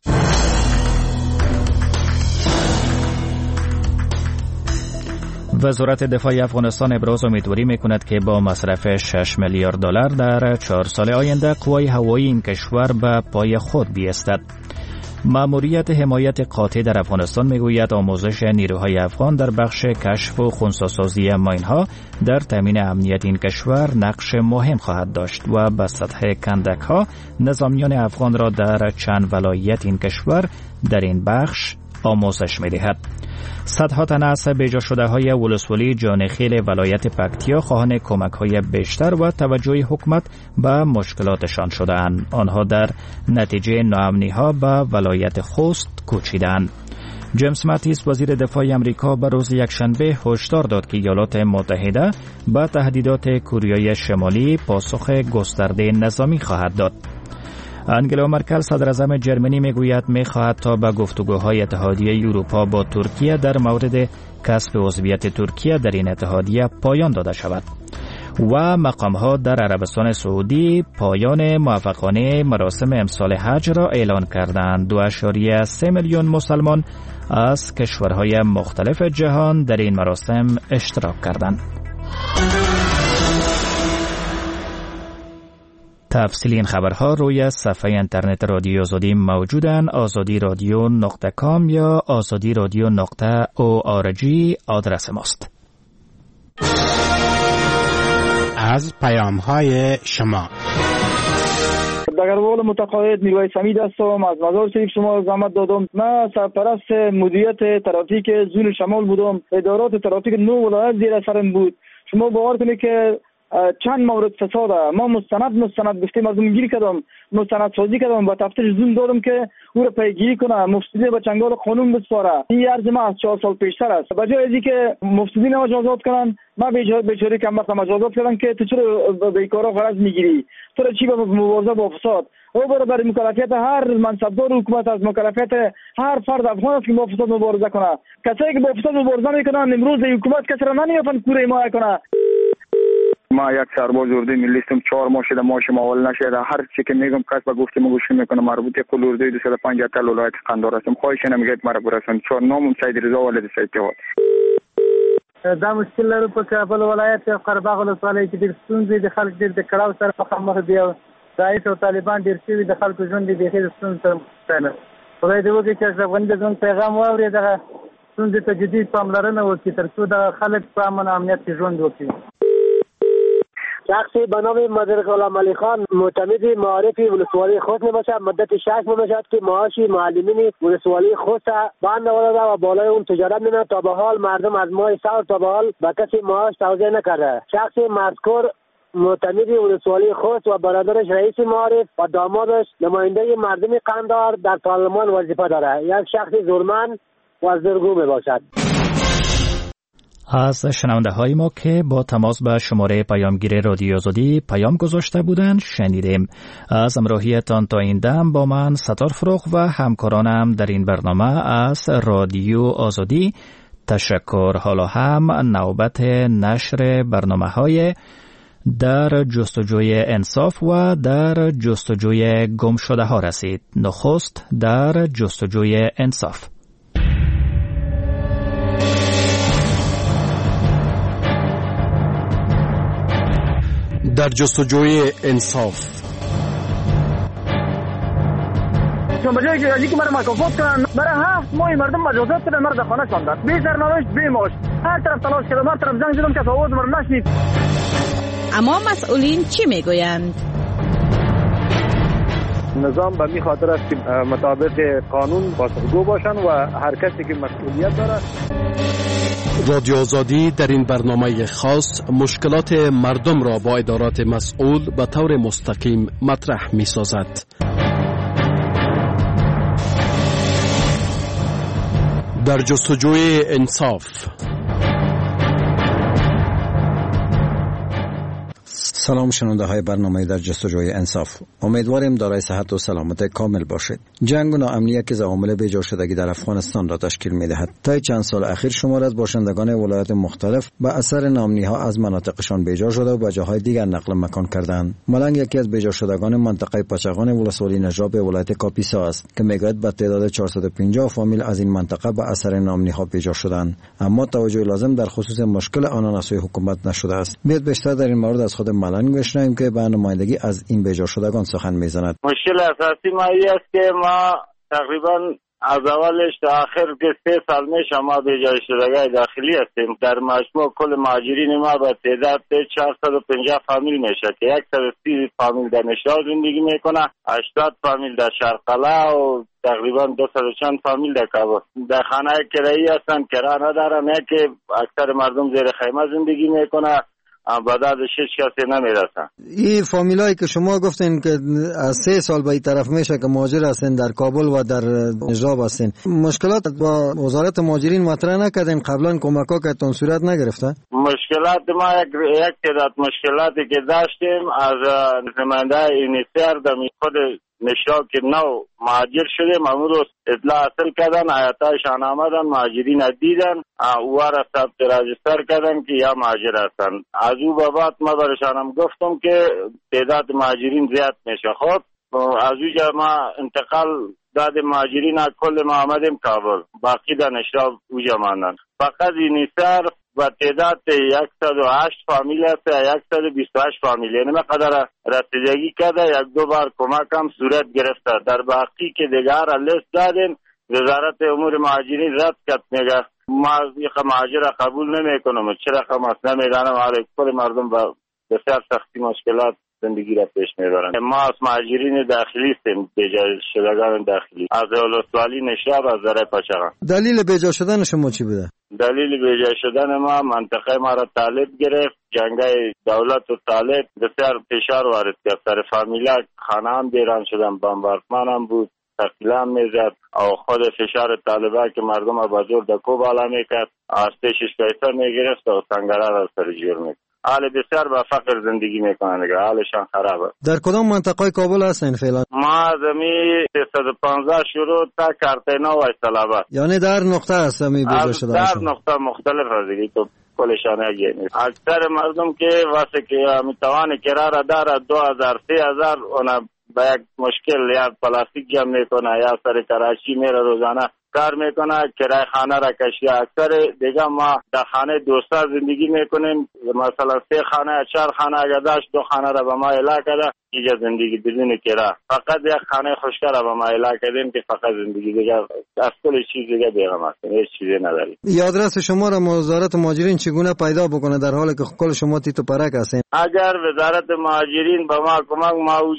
Speaker 1: وزارت دفاع افغانستان ابراز امیدواری میکند که با مصرف شش میلیارد دلار در چهار سال آینده قوای هوایی این کشور به پای خود بیستد. مأموریت حمایت قاطع در افغانستان میگوید آموزش نیروهای افغان در بخش کشف و خنثی‌سازی ماین‌ها در تامین امنیت این کشور نقش مهم خواهد داشت و به سطح کندک‌ها نظامیان افغان را در چند ولایت این کشور در این بخش آموزش می‌دهد. صدها تن از بیجا شده های ولسوالی جانخیل ولایت پکتیا خواهان کمک های بیشتر و توجه حکومت به مشکلاتشان شدند. آنها در نتیجه ناامنی ها به ولایت خوست کوچیدند. جیمز ماتیس وزیر دفاع امریکا به روز یکشنبه هشدار داد که ایالات متحده به تهدیدات کوریای شمالی پاسخ گسترده نظامی خواهد داد. انگلا مرکل صدراعظم جرمنی میگوید میخواهد تا به گفتگوهای اتحادیه اروپا با ترکیه در مورد کسب عضویت ترکیه در این اتحادیه پایان داده شود. و مقامها در عربستان سعودی پایان موفقانه مراسم امسال حج را اعلان کردند. دو اشاریه سه میلیون مسلمان از کشورهای مختلف جهان در این مراسم اشتراک کردند. تفصیل این خبرها روی صفحه اینترنت رادیو آزادی موجودن. آزادی رادیو نقطه کام یا آزادی رادیو نقطه او آر جی آدرس ماست.
Speaker 18: از پیام های شما
Speaker 19: دگروال متقاعد میروائی حمید هستم. از مزار شریف شما زحمت دادم. من سرپرست مدیریت ترافیک زون شمال بودم. ادارات ترافیک نو ولایت زیر سرم بود. شما باور کنید که چند مورد فساد ما مستند مستند گفتیم مردم گیری کردم، مستند سازی کردم، با تفتیش زون دادم که او را پیگیری کنه، مفسدین به چنگال قانون بسپاره. این عرض ما از چهار سال پیشتر است. بجای از اینکه مفسدین ما مجازات کنن، ما بیچاره کم وقت مجازات کردن که تو چرا بیکارا غرض میگیری، تو چی به مبارزه با فساد. او برای مکلفیت هر منصبدار حکومت از مکلفیت هر فرد افغان است که با فساد مبارزه کنه. کسایی که با فساد مبارزه میکنن امروز حکومت کسی را نمیافن کوره ما کنه.
Speaker 20: ما یک سرباز اردوی ملی هستم. چهار ماه شده ماشم اول نشده. هر چی که میگم کس به گفتم گوش نمیکنه. مربوط کل اردوی دویست و پنجاه تل ولایت قندهار هستم. خواهش نمیگید مرا برسون. چهار نامم سید رضا ولد سید جواد.
Speaker 21: دا مشکل لرو په کابل ولایت او قرهباغ ولسوالۍ کې ډېر ستونزې د خلک ډېر د کړاو سره مخامخ دي او داعش او طالبان ډېر شوي د خلکو ژوند یې بیخي د ستونزو سره مخ دی. خدای دې وکړي چې اشرف غني د ژوند پیغام واوري، دغه ستونزې ته جدي پاملرنه وکړي تر څو د خلک په امن او امنیت کې ژوند وکړي.
Speaker 22: شخصی به نام مدیر غلام علی خان معتمد معارف ولسوالی خوست میباشد. مدت شش ماه میشد که معاش معلمین ولسوالی خوست بند آورده و بالای اون تجارت میکنند. تا به حال مردم از ماه سال تا به حال به کسی معاش توزیع نکرده. شخص مذکور معتمد ولسوالی خوست و برادرش رئیس معارف و دامادش نماینده مردم قندهار در پارلمان وظیفه دارد. یک شخص زورمند و زرگو میباشد.
Speaker 1: از شنونده های ما که با تماس به شماره پیامگیر رادیو آزادی پیام گذاشته بودند شنیدیم. از همراهیتان تا این دم با من ستار فروغ و همکارانم در این برنامه از رادیو آزادی تشکر. حالا هم نوبت نشر برنامه های در جستجوی انصاف و در جستجوی گم شده ها رسید. نخست در جستجوی انصاف.
Speaker 2: در جستجوی انصاف
Speaker 21: چون بجای که که مرا مکافات کنن برای هفت ماه مردم مجازات کردن، مرا در خانه کندن بی سرنوشت بی معاش. هر طرف تلاش کردم، هر طرف زنگ زدم که آواز مرا نشنید.
Speaker 5: اما مسئولین چی میگویند؟
Speaker 21: نظام به می خاطر است که مطابق قانون پاسخگو باشن و هر کسی که مسئولیت داره.
Speaker 2: رادیو آزادی در این برنامه خاص مشکلات مردم را با ادارات مسئول به طور مستقیم مطرح می سازد. در جستجوی انصاف.
Speaker 23: سلام شنونده های برنامه در جستجوی انصاف. امیدواریم دارای صحت و سلامت کامل باشید. جنگ و ناامنی که عوامل بیجا شدگی در افغانستان را تشکیل می دهد. طی چند سال اخیر شمار از باشندگان ولایات مختلف به اثر ناامنی ها از مناطقشان بیجا شده و به جاهای دیگر نقل مکان کردند. ملنگ یکی از بیجا شدگان منطقه پچغان ولسوالی نجراب ولایت کاپیسا است که میگوید به تعداد چهارصد و پنجاه فامیل از این منطقه به اثر ناامنی ها بیجا شدند، اما توجه لازم در خصوص مشکل آنان از سوی حکومت نشده است. بیاید بیشتر در این مورد از خود ملنگ بشنویم که به نمایندگی از این بیجا شدگان سخن میزند.
Speaker 24: مشکل اساسی ما این است که ما تقریبا از اولش تا آخر که سه سال میشه ما بیجا شدگان داخلی هستیم. در مجموع کل مهاجرین ما به تعداد چهارصد و پنجاه فامیل میشه که صد و سی فامیل در نشاط زندگی میکنه، هشتاد فامیل در شرقلا و تقریبا دویست و چند فامیل در کابل. در خانه کرایی هستن، کرا ندارن، نه که اکثر مردم زیر خیمه زندگی میکنه، بعد شش کسی نمیرسن.
Speaker 23: این فامیلایی که شما گفتین که از سه سال به این طرف میشه که مهاجر هستین در کابل و در نجراب هستین، مشکلات با وزارت مهاجرین مطرح نکردین؟ قبلا کمک‌ها که تون صورت نگرفته؟
Speaker 24: مشکلات ما یک یک تعداد مشکلاتی که داشتیم از نماینده اینیسر در خود نشراب که نو مهاجر شده مامور اطلاع حاصل کردن، آیاتایشان آمدن، مهاجرین دیدن، او را ثبت راجستر کردن که یا مهاجر هستن. از او به بعد ما برشانم گفتم که تعداد مهاجرین زیاد میشه. خب از او جا ما انتقال داد مهاجرین کل ما آمدیم کابل، باقی در نشراب او جا ماندن. فقط اینیسر و تعداد صد و هشت فامیل است، صد و بیست و هشت فامیل، یعنی ما قدر رسیدگی کرده، یک دو بار کمک هم صورت گرفته. در باقی که دیگر لیست دادیم، وزارت امور مهاجرین رد کرد، میگه ما یک مهاجر قبول نمی کنم. چرا خماس نمیدانم، حالا کل مردم با بسیار سختی مشکلات زندگی را پیش میبرند. ما از مهاجرین داخلی هستیم، بیجا شدگان داخلی از ولسوالی نشراب از ذره پچغان.
Speaker 23: دلیل بیجا شدن شما چی بوده؟
Speaker 24: دلیل بیجا شدن ما منطقه ما را طالب گرفت، جنگای دولت و طالب بسیار فشار وارد کرد. سر فامیلا خانه هم بیران شدن، بمباردمان هم بود، تقلیل هم میزد و خود فشار طالبا که مردم را با زور دکو بالا میکرد، از پیشش پیسه میگرفت و سنگره را سر جور میکرد. حال بسیار با فقر زندگی میکنن دیگه، حالشان خرابه.
Speaker 23: در کدام منطقه کابل هستین فعلا؟
Speaker 24: ما زمین سیصد و پانزده شروع تا کارتینا و اسلام.
Speaker 23: یعنی در نقطه هست می بیجا شده؟
Speaker 24: در نقطه مختلف هست دیگه، تو کلشان اگه نیست. اکثر مردم که واسه که میتوان کراره داره دو هزار سه هزار اونا با یک مشکل یا پلاستیک جمع میکنه یا سر کراچی میره روزانه کار میکنه، کرای خانه را کشیده. اکثر دیگه ما در خانه دوستا زندگی میکنیم، مثلا سه خانه چهار خانه اگر داشت دو خانه را به ما اعلا کرده اینجا زندگی بدون کرا، فقط یک خانه خشکه را به ما اعلا کردیم که فقط زندگی دیگه از کل چیز دیگه بیغم هستیم، هیچ چیزی نداریم.
Speaker 23: آدرس شما را وزارت مهاجرین چگونه پیدا بکنه در حالی که کل شما تیتو پرک هستین؟
Speaker 24: اگر وزارت مهاجرین به ما کمک ما اوجا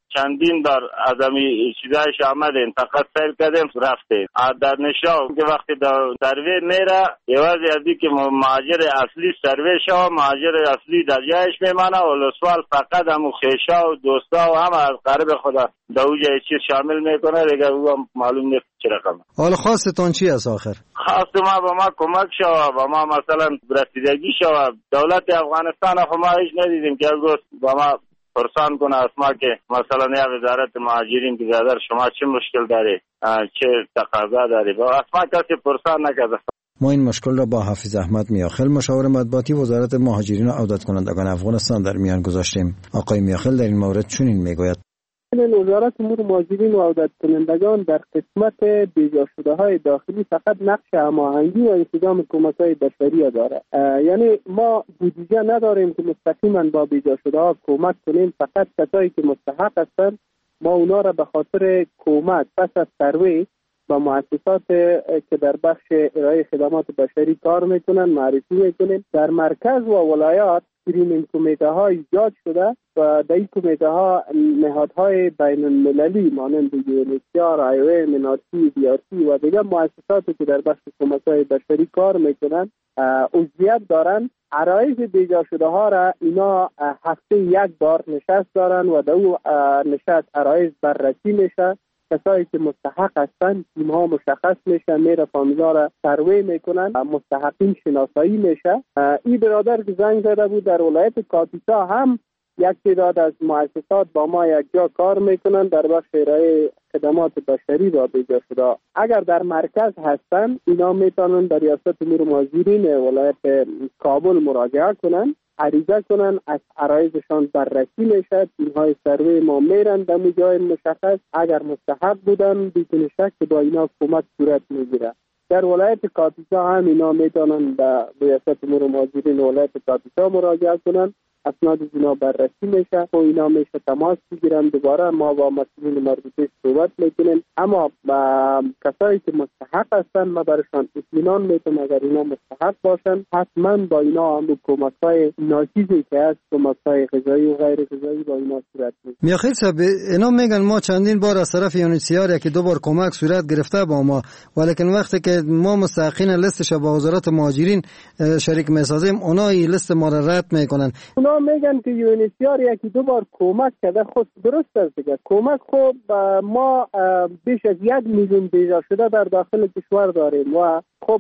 Speaker 24: چندین بار از امی چیزایش آمدیم، فقط سیر کردیم رفتیم. در نشاو که وقتی در سروی میره یوازی ازی که مهاجر اصلی سروی شو، مهاجر اصلی در جایش میمانه و لسوال فقط همون خیشا و دوستا و همه از قرب خدا در اوجه چیز شامل میکنه دیگه. او معلوم نیست چه رقمه.
Speaker 23: حالا خواستتون چی است آخر؟
Speaker 24: خواست ما با ما کمک شو، با ما مثلا رسیدگی شو. دولت افغانستان خو ما هیچ ندیدیم که گفت با ما پرسان کنه از ما که مثلا یا وزارت مهاجرین برادر شما چه مشکل داری، چه تقاضا داری، با از ما کسی پرسان نکرده.
Speaker 23: ما این مشکل را با حافظ احمد میاخیل مشاور مطبوعاتی وزارت مهاجرین و عودت کنندگان افغانستان در میان گذاشتیم. آقای میاخیل در این مورد چنین میگوید:
Speaker 3: وزارت امور مهاجرین و عودت کنندگان در قسمت بیجا شده های داخلی فقط نقش هماهنگی و انسجام کمک های بشری داره. یعنی ما بودجه نداریم که مستقیما با بیجا شده ها کمک کنیم، فقط کسایی که مستحق هستند ما اونا را به خاطر کمک پس از سروی با مؤسسات که در بخش ارائه خدمات بشری کار میکنن معرفی میکنیم. در مرکز و ولایات این کمیته ها ایجاد شده و در این کمیته ها نهادهای بین المللی مانند یونیسیار، آیوه، منارسی، بیارسی و دیگر مؤسساتی که در بخش کمک های بشری کار میکنن عضویت دارن. عرایض بیجا شده ها را اینا هفته یک بار نشست دارن و در او نشست عرایض بررسی میشه. کسایی که مستحق هستند تیم ها مشخص میشه، میره فامیلا را سروی میکنن، مستحقین شناسایی میشه. این برادر که زنگ زده بود در ولایت کاپیتا هم یک تعداد از مؤسسات با ما یک جا کار میکنن در بخش ارائه خدمات بشری را بیجا شده. اگر در مرکز هستن اینا میتونن در ریاست امور مهاجرین ولایت کابل مراجعه کنن، عریضه کنن، از عرایضشان بررسی میشه. تیم‌های سروی ما میرن در جای مشخص، اگر مستحق بودن بدون شک با اینا کمک صورت میگیره. در ولایت کاپیتا هم اینا میتونن به ریاست امور مهاجرین ولایت کاپیتا مراجعه کنن، اسناد اینا بررسی میشه و اینا میشه تماس بگیرن. دوباره ما با مسئولین مربوطه صحبت میکنیم. اما با کسایی که مستحق هستن ما برشان اطمینان میتونم اگر اینا مستحق باشن حتما با اینا هم کمک‌های ناچیزی که هست، کمک‌های غذایی و غیر غذایی با اینا صورت میگیره.
Speaker 23: میاخیل صاحب اینا میگن ما چندین بار از طرف یونیسیار که دو بار کمک صورت گرفته با ما، ولیکن وقتی که ما مستحقین لیستش با وزارت مهاجرین شریک میسازیم اونا این لیست ما را رد میکنن.
Speaker 3: اونا میگن که یونیسیار یکی دو بار کمک کرده. خود درست است دیگه. کمک خب ما بیش از یک میلیون بیجا شده در داخل کشور داریم و خب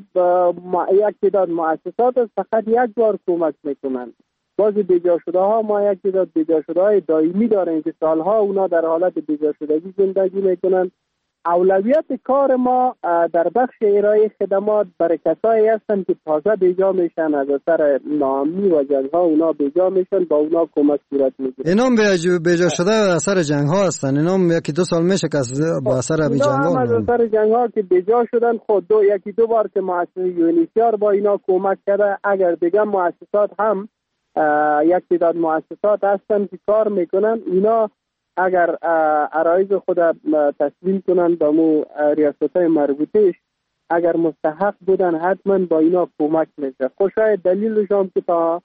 Speaker 3: یک تعداد مؤسسات است فقط یک بار کمک میکنن. بعضی بیجا شده ها ما یک تعداد بیجا شده های دائمی داریم که سالها اونا در حالت بیجا شدگی زندگی میکنن. اولویت کار ما در بخش ارائه خدمات برای کسایی هستن که تازه بیجا میشن، از اثر ناامنی و جنگ ها اونا بیجا میشن، با اونا کمک صورت میگیره.
Speaker 23: اینا بیجا شده اثر جنگ ها هستن. اینا یکی دو سال میشه که با اثر جنگ ها
Speaker 3: از اثر جنگ ها که بیجا شدن. خود دو یکی دو بار که مؤسسه یونیسیار با اینا کمک کرده. اگر دیگه مؤسسات هم یک تعداد مؤسسات هستن که کار میکنن، اینا اگر عرایض خود تسلیم کنن به مو ریاست‌های مربوطهش، اگر مستحق بودن حتما با اینا کمک میشه. خوشای دلیلش هم که تا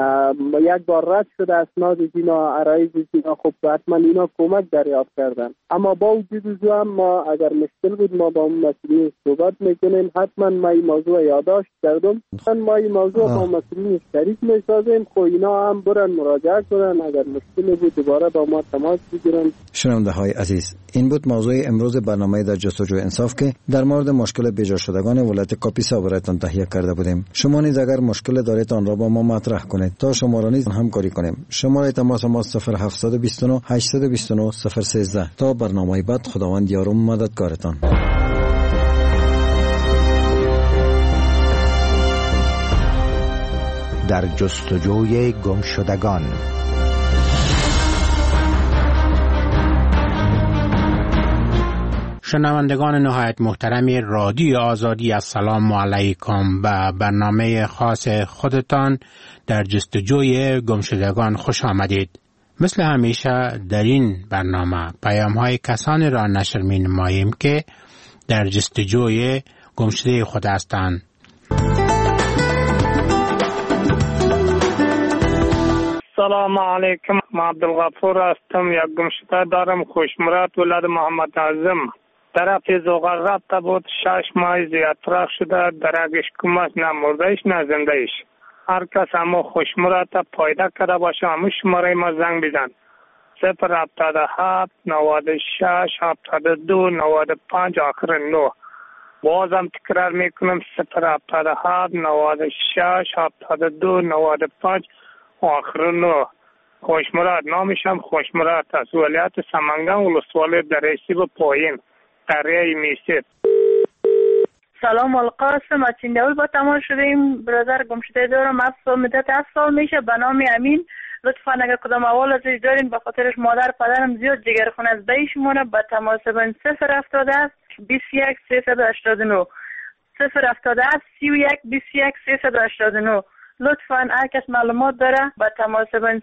Speaker 3: یک بار رد شده اسناد اینا، عرایض اینا، خب حتما اینا کمک دریافت کردن. اما با وجود هم ما اگر مشکل بود ما با اون مسئولین صحبت میکنیم. حتما ما این موضوع یادداشت کردم، ما این موضوع با مسئولین شریک میسازیم. خب اینا هم برن مراجعه کنن، اگر مشکل بود دوباره با ما تماس بگیرن.
Speaker 23: شنونده های عزیز، این بود موضوع امروز برنامه در جستجوی انصاف که در مورد مشکل بیجا شدگان ولایت کاپیسا برایتان تهیه کرده بودیم. شما نیز اگر مشکل دارید آن را با ما مطرح کنید تا شما را نیز همکاری کنیم. شماره تماس ما صفر هفت دو نه هشت دو نه صفر یک سه. تا برنامه بعد خداوند یار و مددگارتان.
Speaker 11: در جستجوی گمشدگان.
Speaker 18: شنوندگان نهایت محترم رادیو آزادی، السلام علیکم. به برنامه خاص خودتان در جستجوی گمشدگان خوش آمدید. مثل همیشه در این برنامه پیام های کسانی را نشر می نماییم که در جستجوی گمشده خود هستند.
Speaker 4: سلام علیکم. من عبدالغفور هستم. یک گمشده دارم، خوشمراد ولد محمد اعظم. طرف زغال رفته بود، شش ماه زیادتر شده، درگش کمک نه مردهش نه زندهش. هر کس همو خوشمراد پایده کرده باشه همو شماره ما زنگ بزن. صفر هفتاد و هفت نود و شش هفتاد و دو نود و پنج آخر نو. بازم تکرار میکنم صفر هفتاد و هفت نود و شش هفتاد و دو نود و پنج آخر نو. خوشمراد نامشم خوشمراد است. ولایت سمنگان ولسوالی درشتی به پایین قریه میسید.
Speaker 7: سلام القاسم. از چنداوی با تماس شدیم. برادر گمشده دارم. هفت سال مدت هفت سال میشه به نام امین. لطفا اگر کدام اول ازش دارین به خاطرش مادر پدرم زیاد جگرخون از بیشمونه. به تماس بین صفر هفتاد و هفت بیست و یک سیصد و هشتاد و نه صفر هفتاد و هفت سی و یک بیست و یک سیصد و هشتاد و نه. لطفا هر کس معلومات داره به تماس بین.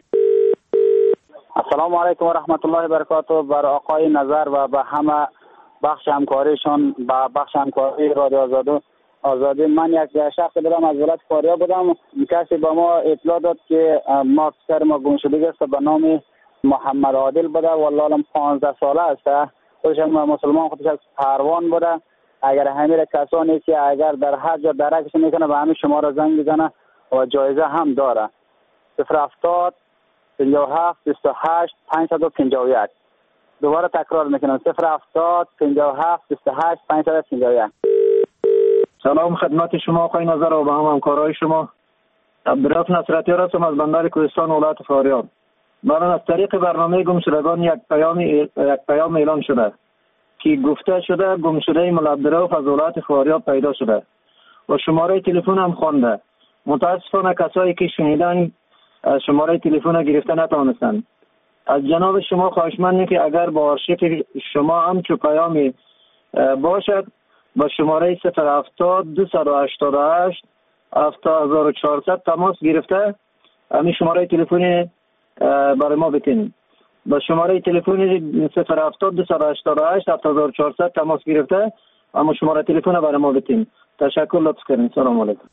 Speaker 8: السلام علیکم و رحمت الله و برکاته. بر آقای نظر و به همه بخش همکاریشون با بخش همکاری رادیو آزادی آزادی من یک شخص بودم از ولایت فاریاب بودم. کسی به ما اطلاع داد که ما سر ما گم شده است به نام محمد عادل بوده. والله الان پانزده ساله است. خودش مسلمان، خودش از پروان بوده. اگر همین کسانی که اگر در هر جا درکش میکنه به همین شما را زنگ بزنه و جایزه هم داره. صفر هفتاد پنجاه و هفت بیست و هشت پانصد و پنجاه و یک. دوباره تکرار میکنم صفر هفتاد پنجاه و هفت بیست و هشت پانصد و پنجاه و یک.
Speaker 9: سلام خدمت شما آقای نظر و به هم همکارای شما. عبدالرؤف نصرتی هستم از بندر کوهستان ولایت فاریاب. من از طریق برنامه گمشدگان یک پیام یک پیام اعلام شده که گفته شده گمشده ملا عبدالرؤف از ولایت فاریاب پیدا شده و شماره تلفن هم خوانده. متاسفانه کسایی که شنیدن شماره تلفن گرفته نتوانستند. از جناب شما خواهشمندم که اگر با آرشیو شما هم چو پیامی باشد با شماره صفر هفتاد دویست و هشتاد و هشت هفتاد هزار و چهارصد تماس گرفته همین شماره تلفن برای ما بتین. با شماره تلفن صفر هفتاد دویست و هشتاد و هشت هفتاد هزار و چهارصد تماس گرفته اما شماره تلفن برای ما بتین. تشکر، لطف کنید. سلام علیکم.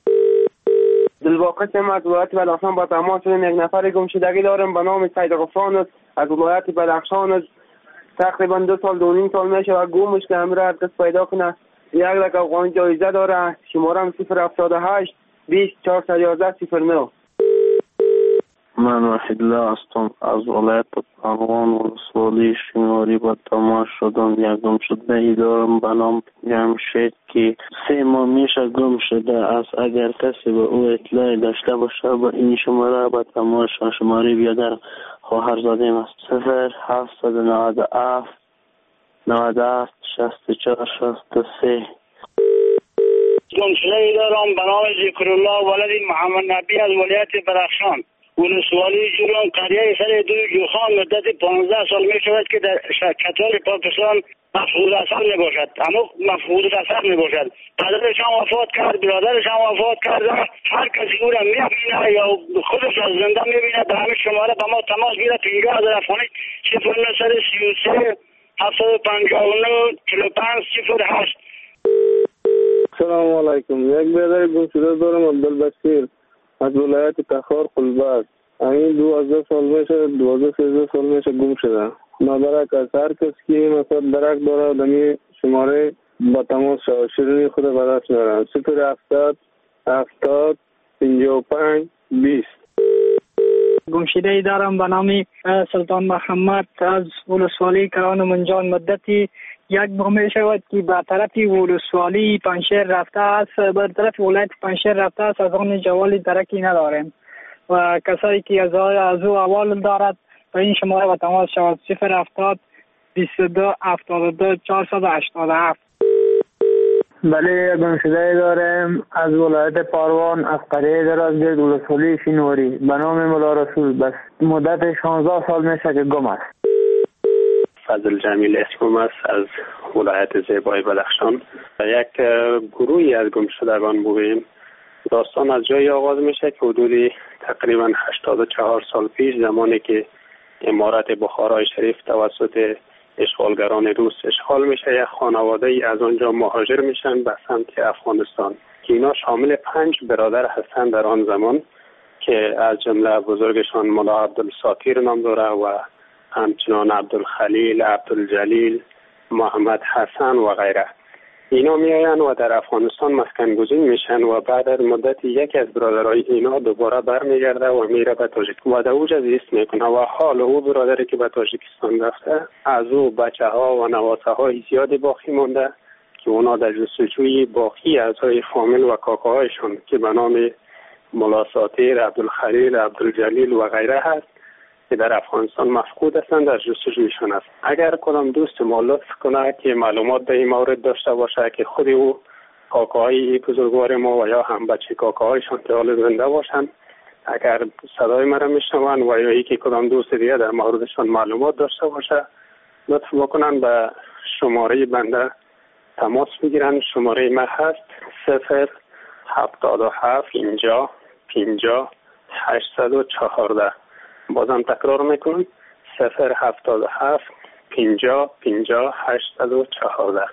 Speaker 25: دلواقع ما از ولایت بدخشان با تماس شدیم. یک نفر گمشدگی دارم به نام سید غفران است از ولایت بدخشان است. تقریبا دو سال دو نیم سال میشه و گمش که امروز هر کس پیدا کنه یک لک افغان جایزه داره. شمارم صفر هفتاد و هشت بیست چهارصد و یازده صفر نه.
Speaker 26: من وحید الله هستم از ولایت پروان ولسوالی شینواری با تماس شدم. یک گمشده ای دارم به نام جمشید که سه ماه میشه گم شده است. اگر کسی به او اطلاع داشته باشه با این شماره با تماس شماره بیادر خواهر زادیم است. صفر هفتصد و نود و هفت نود و هفت شصت و چهار شصت و سه.
Speaker 27: گمشده ای دارم به نام ذکرالله ولد محمد نبی از ولایت بدخشان ولسوالی جوران قریه سر دوی جوخان مدت پانزده سال می شود که در کتال پاکستان مفقود اثر می باشد. اما مفقود اثر می باشد. پدرش هم وفات کرد، برادرش هم وفات کرد. هر کسی او را می بینه یا خودش از زنده می بینه به همین شماره به ما تماس گیره. پنجاه هزار افغانی صفر نهصد و سی و سه هفتصد و پنجاه و نه چهل و پنج صفر هشت.
Speaker 28: سلام علیکم. یک برادر گمشده دارم عبدالبصیر از ولایت تخار قلبک. همین دوازده سال میشه دوازده سیزده سال میشه گم شده. مبارک از هر کس که مثلا درک داره دمی شماره با تماس شد. شیرینی خود به دست میارن. صفر هفتاد هفتاد پنجاه و پنج بیست.
Speaker 4: گمشده ای دارم به نام سلطان محمد از ولسوالی کران منجان. مدتی یک ماه می شود که به طرف ولسوالی پنشیر رفته است. به طرف ولایت پنشیر رفته است. از آن جوالی درکی نداریم و کسایی که از از او اول دارد به این شماره با تماس شود. صفر هفتاد بیست و دو هفتاد و دو چهارصد و هشتاد و هفت.
Speaker 21: بله گمشده دارم از ولایت پروان از قریه درازگرد ولسوالی شینواری به نام مولا رسول. بس مدت شانزده سال میشه که گم است.
Speaker 29: فضل جمیل اسمم است از ولایت زیبای بدخشان. یک گروهی از گمشدگان بودیم. داستان از جایی آغاز میشه که حدود تقریبا هشتاد و چهار سال پیش زمانی که امارت بخارای شریف توسط اشغالگران روس اشغال میشه یک خانواده ای از آنجا مهاجر میشن به سمت افغانستان که اینا شامل پنج برادر هستند در آن زمان که از جمله بزرگشان ملا عبدالساکر نام داره و همچنان عبدالخلیل، عبدالجلیل، محمد حسن و غیره. اینا میآیند و در افغانستان مسکن گزین میشن و بعد از مدت یکی از برادرای اینا دوباره برمیگرده و میره به تاجیکستان و در اوج زیست میکنه و حال او برادری که به تاجیکستان رفته از او بچه ها و نواسه های زیادی باقی مونده که اونا در جستجوی باقی اعضای فامیل و کاکاهایشون که به نام ملا ساطر، عبدالخلیل، عبدالجلیل و غیره هست که در افغانستان مفقود هستند در جستجویشان است. اگر کدام دوست ما لطف کنه که معلومات در این مورد داشته باشه که خود او کاکاهای بزرگوار ما و یا هم بچه کاکاهایشان که حال زنده باشند، اگر صدای مرا میشنوند و یا یکی کدام دوست دیگه در موردشان معلومات داشته باشه لطف بکنن به شماره بنده تماس بگیرن. شماره ما هست صفر هفتاد و هفت اینجا پینجا هشتصد و چهارده. بازم تکرار میکنم صفر هفتاد و هفت پینجا پینجا هشتصد و چهارده.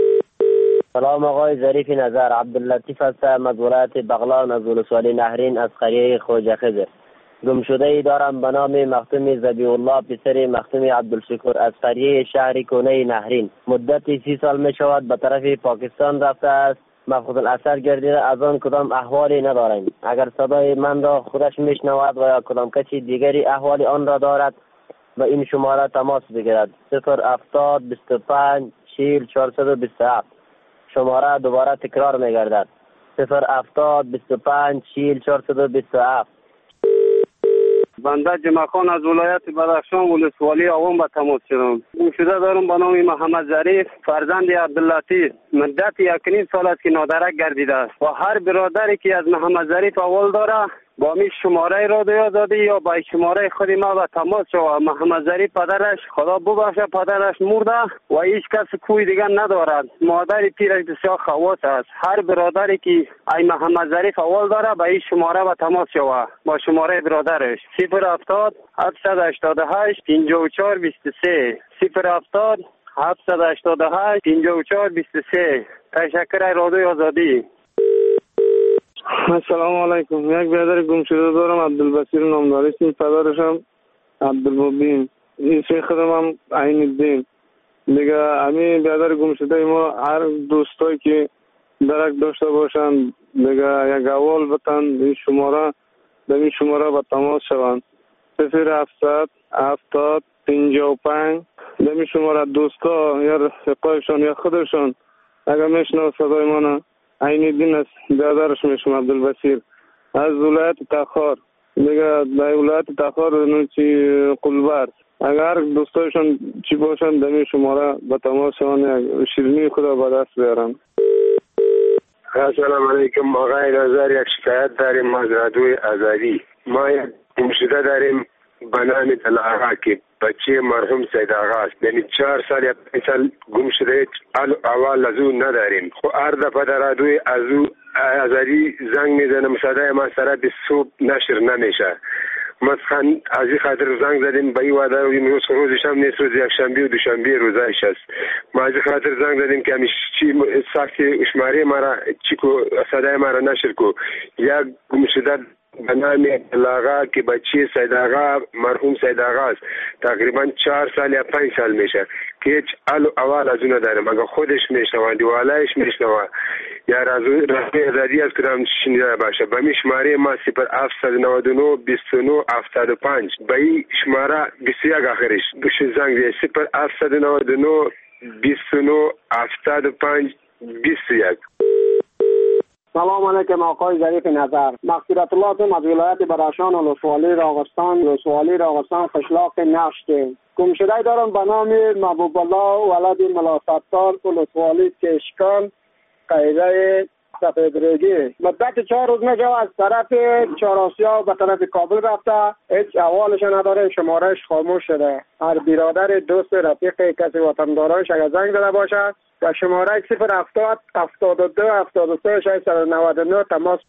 Speaker 22: سلام آقای ظریف نظر، عبداللطیف هستم از ولایت بغلان از ولسوالی نهرین از قریه خواجه خضر. گمشده ای دارم به نام مختوم ذبیح الله پسر مختوم عبدالشکر از قریه شهر کونه نهرین. مدتی سی سال می شود به طرف پاکستان رفته است. مفقود الاثر گردیده، از آن کدام احوالی نداریم. اگر صدای من را خودش میشنود و یا کدام کسی دیگری احوال آن را دارد و این شماره تماس بگیرد. صفر هفتاد بیست و پنج چهل چهارصد و بیست و هفت. شماره دوباره تکرار میگردد صفر هفتاد بیست و پنج چهل چهارصد و بیست و هفت.
Speaker 28: بنده جمعه خان از ولایت بدخشان ولسوالی آوان به تماس شدم. گمشده دارم به نام محمد ظریف فرزند عبداللطیف. مدت یک نیم سال است که نادرک گردیده است و هر برادری که از محمد ظریف اول داره با می شماره رادیو آزادی یا با شماره خود ما به تماس شود. محمد ظریف پدرش خدا ببخشه پدرش مرده و هیچ کس کوی دیگر ندارد. مادر پیرش بسیار خواص است. هر برادری که ای محمد ظریف اول داره با این شماره به تماس شود با شماره برادرش صفر هفتاد هفتصد و هشتاد و هشت پنجاه و چهار بیست و سه صفر هفتاد هفتصد و هشتاد و هشت پنجاه و چهار بیست و سه. تشکر رادیو آزادی. السلام علیکم. یک برادر گمشده دارم عبدالبصیر نامداری اسم پدرش هم عبدالمبین، اسم خودم هم عین الدین. دیگه همین برادر گمشده ما هر دوستایی که درک داشته باشن دیگه یک اول بتن این شماره به این شماره به تماس شوند صفر هفتصد هفتاد پنجاه و پنج. به این شماره دوستا یا رفقایشان یا خودشان اگر میشنو صدای منو عین الدین است، برادرش میشم عبدالبصیر از ولایت تخار. دیگه در ولایت تخار نوچی قلبر اگر دوستایشان چی باشن دمی شماره به تماس شوند شیرینی خدا به دست بیارن.
Speaker 6: السلام علیکم. آقای نظر یک شکایت داریم از رادیوی آزادی. ما یک گمشده داریم به نام دلارا که بچه مرحوم سید آقا است. یعنی چهار سال یا پنج سال گم شده اول از او نداریم. خب هر دفعه در رادیوی از او آزادی زنگ میزنم صدای ما سرات صبح نشر نمیشه. مثلا از این خاطر زنگ زدیم به این وعده رویم روز روزش هم نیست، روز یک شنبه و دوشنبه روزایش است. ما از این خاطر زنگ زدیم که همیشه چی ساخت شماره مرا چی کو صدای مرا نشر کو. یک گمشده به نام دلارا که بچه سید آقا مرحوم سید آقا است. تقریبا چهار سال یا پنج سال میشه که هیچ اول از اون ندارم. اگر خودش میشنوه دیوالایش میشنوه یا رادیو آزادی از کدام شنیده باشه به می شماره ما صفر هفتصد و نود و نه بیست و نه هفتاد و پنج به این شماره بیست و یک آخرش بشه زنگ ده صفر هفتصد و نود و نه بیست و نه هفتاد و پنج بیست و یک.
Speaker 10: سلام علیکم آقای ظریف نظر. مغفرت الله تم از ولایت بدخشان و ولسوالی راغستان ولسوالی راغستان قشلاق نشت. گمشده دارم به نام محبوب الله ولد ملا ستار ولسوالی کشکان قیده سفید رگی. مدت چهار روز میشه از طرف چهارآسیا به طرف کابل رفته، هیچ احوالش نداره، شمارهش خاموش شده. هر برادر دوست رفیق کسی وطندارانش اگر زنگ زده باشه و شماره صفر هفتاد هفتاد و دو هفتاد و سه ششصد و نود و نه تماس.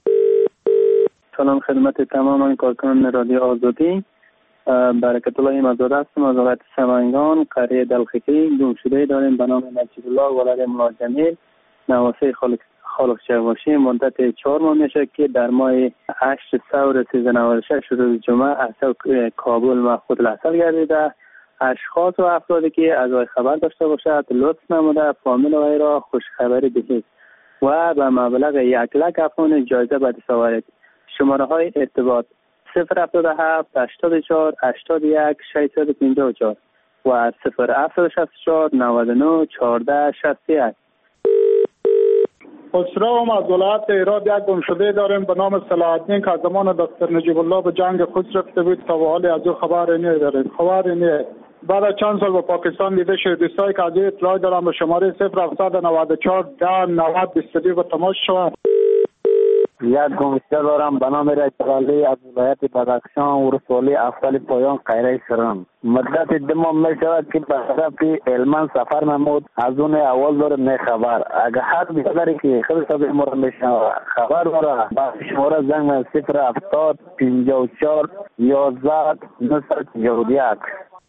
Speaker 12: سلام خدمت تمام کارکنان رادیو آزادی. برکت الله مزاد هستم از ولایت سمنگان قریه دلخکی. گمشده داریم به نام نجیب الله ولد ملا جمیل نواسه خالقچه باشیم مدت چهار ماه میشه که در ماه هشت سور سیزده نود و شش روز جمعه از کابل مفقود الاصل گردیده. اشخاص و افرادی که از وی خبر داشته باشد لطف نموده فامیل وی را خوشخبری دهید و به مبلغ یک لک افغان جایزه به دست آورید. شماره های ارتباط صفر هفتاد و هفت هشتاد و چهار هشتاد و یک ششصد و پنجاه و چهار و صفر هفتاد و شصت و چهار نود و نه چهارده شصت و یک.
Speaker 1: خسرو از ولایت هرات یک گمشده داریم به نام صلاح الدین که از زمان دکتر نجیب الله به جنگ خود رفته بود تا به حال از او خبر نداریم. خبر نه بعد از چند سال به پاکستان دیده شد. دوستایی که از این اطلاع دارم به شماره صفر هفتصد و نود و چهار ده نود بیست و دو به تماس شوند.
Speaker 5: یک گمشده دارم به نام رجلالی از ولایت بدخشان ولسوالی افضل پایان قیره شرم. مدت دو ماه می شود که به طرف هلمند سفر نمود. از اون اول دارم نه خبر. اگر حد بیشتری که خیلی سبی مورد میشن خبر داره با شماره زنگ من صفر هفتاد پنجاه و چهار یازده نصد پنجاه و یک.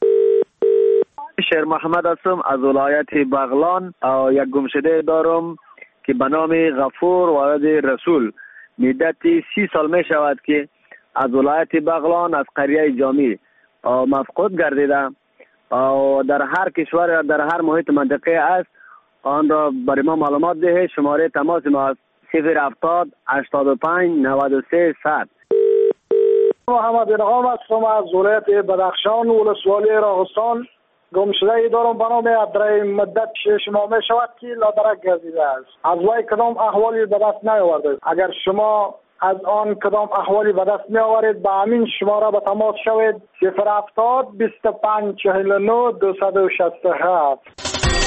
Speaker 13: شیر محمد هستم از ولایت بغلان. یک گمشده دارم که به نام غفور ولد رسول. مدت سی سال می شود که از ولایت بغلان از قریه جامی مفقود گردیده و در هر کشور در هر محیط منطقه است. آن را برای ما معلومات ده. شماره تماس ما است صفر هفتاد هشتاد و پنج نود و سه صد.
Speaker 1: محمد انعام هستم از ولایت بدخشان ولسوالی راغستان. گمشده دارم به نام ابراهیم مدت شش ماه می شود که لادرک گردیده است. از وی کدام احوالی به دست نیاورده. اگر شما از آن کدام احوالی به دست می آورید به همین شماره به تماس شوید صفر هفتاد بیست و پنج چهل و نه دویست و شصت و هفت.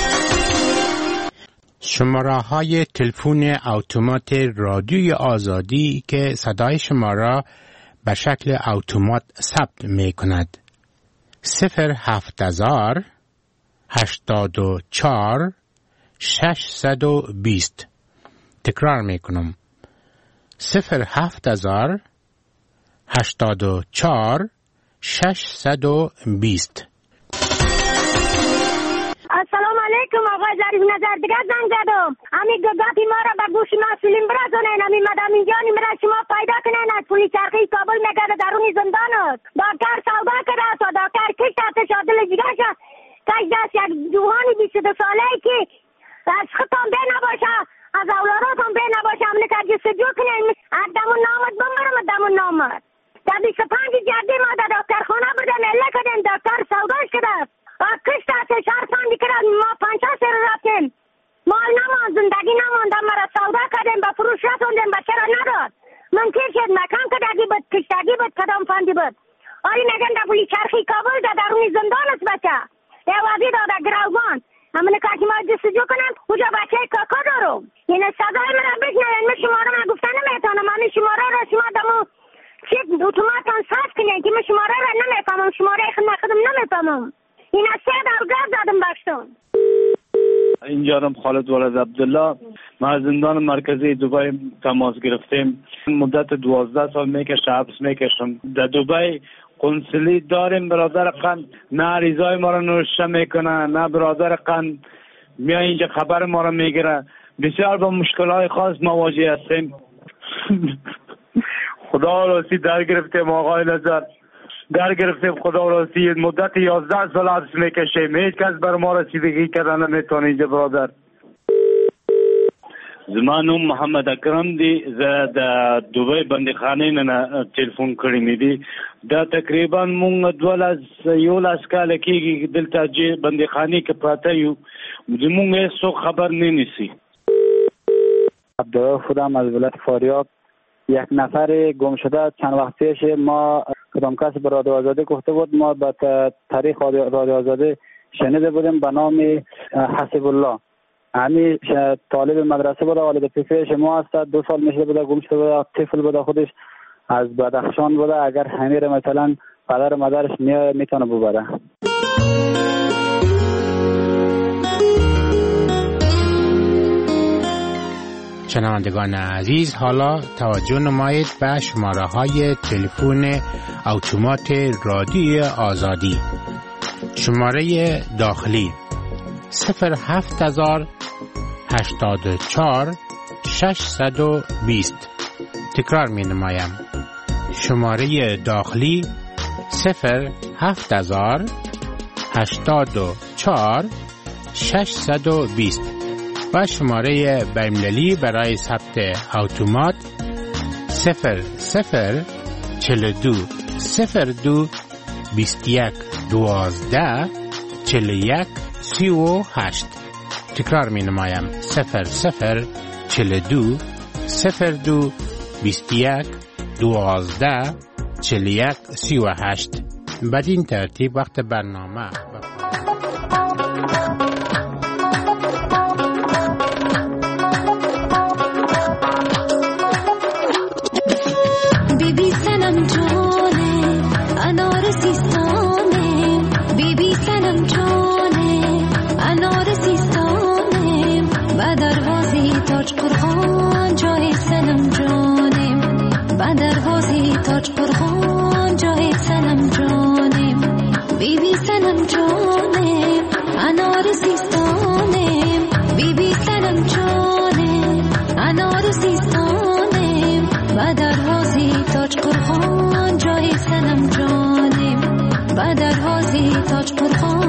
Speaker 18: شماره های تلفن اتومات رادیوی آزادی که صدای شما را به شکل اتومات ثبت می کند. صفر هفت هزار هشتاد و چهار ششصد و بیست. تکرار می کنم. صفر هفت هزار هشتاد و چهار ششصد و بیست.
Speaker 14: السلام علیکم آقای ظریف نظر دیگه زنگ زدم. همین گفتی ما را به گوش مسئولین برسونین. همین مدام اینجانی مرا شما پیدا کنین. از پولیس چرخی کابل میگرده درونی زندان است. دکتر سودا کرده است و دکتر کشت اتش عادل جگرش کش دست یک جوانی بیست و دو ساله که از خطان بی نباشه از اولاداتان بی نباشه همینه که جستجو کنین. از دمون نامد بمرم از دمون نامد. در بیست و پنج جدی ما در دکتر خانه بودن اله کردیم دکتر سوداش کرده است. کشت اتش هر پندی کرد ما پنجه سر رفتیم. مال نمان زندگی نماندم مرا سودا کردیم به فروش رسوندیم بچه را نداد. ممکن شد مکان کدگی بود کشتگی بود کدام فندی بود. آلی میگن در پولی چرخی کابل در درونی زندان است بچه. یه وزی داده گروگان. همونه که ما جستجو کنم اوجا بچه کاکا دارم. این سزای مرا بشنوین. من شما را من گفته نمیتونم. من شماره را شما دمو چه اتوماتان صرف کنین که من شماره را نمیفهمم. شماره خدمت خودم نمیفهمم. این از سه درگاه زدم بخشتون.
Speaker 15: اینجا هم خالد ولد عبدالله. ما از زندان مرکزی دبی تماس گرفتیم. مدت دوازده سال میکشه حبس میکشم. در دبی قنصلی داریم. برادر قند نه ریزای ما را نوشته میکنه نه برادر قند میاد اینجا خبر ما را میگیره. بسیار با مشکلات خاص مواجه هستیم. خدا راستی در گرفتیم آقای نظر. در گرفتیم خدا راستی مدت یازده سال حبس میکشیم. هیچ کس بر ما رسیدگی کردن نمیتونه اینجا برادر. زمان نوم محمد اکرم دی. زه در دبی بندخانه نه تلفون کړی دی. دا تقریبا مونږ دولس یولس کال کېږي دلته چې بندخانه کې پراته یو. زمونږ هیڅ خبر نه نیسي.
Speaker 8: عبدالله خودم از ولایت فاریاب. یک نفر گم شده چند وقت پیش ما کدام کسی به رادیو آزادی گفته بود. ما به تاریخ رادیو آزادی شنیده بودیم به نام حسیب الله. همین طالب مدرسه بوده. والد پسرش ما هست. دو سال میشه بوده گم شده بوده. طفل بوده. خودش از بدخشان بوده. اگر همین مثلا پدر مادرش میتونه ببره.
Speaker 18: شنوندگان عزیز حالا توجه نمایید به شماره های تلفن اتومات رادیوی آزادی. شماره داخلی صفر هفت هزار هشتاد و چهار ششصد و بیست. تکرار می نمایم. شماره داخلی صفر هفت هزار هشتاد و چهار ششصد و بیست و شماره بین‌المللی برای ثبت اتومات صفر صفر چهل و دو صفر دو بیست و یک دوازده چهل و یک سی و هشت. تکرار می نمایم. صفر صفر چهل و دو صفر دو بیست و یک دوازده چهل و یک سی و هشت. بدین ترتیب وقت برنامه
Speaker 2: بیبی سنم جانه انار سیستانه، بیبی سنم جانه انار سیستانه، و دروازی تاج قرآن جای سنم جانه، و دروازی تاج قرآن جای سنم جانه، بیبی سنم جانه انار سیستانه، بیبی سنم جانه انار سیستانه، و دروازی تاج قرآن جای سنم جانه، و دروازی تاج قرآن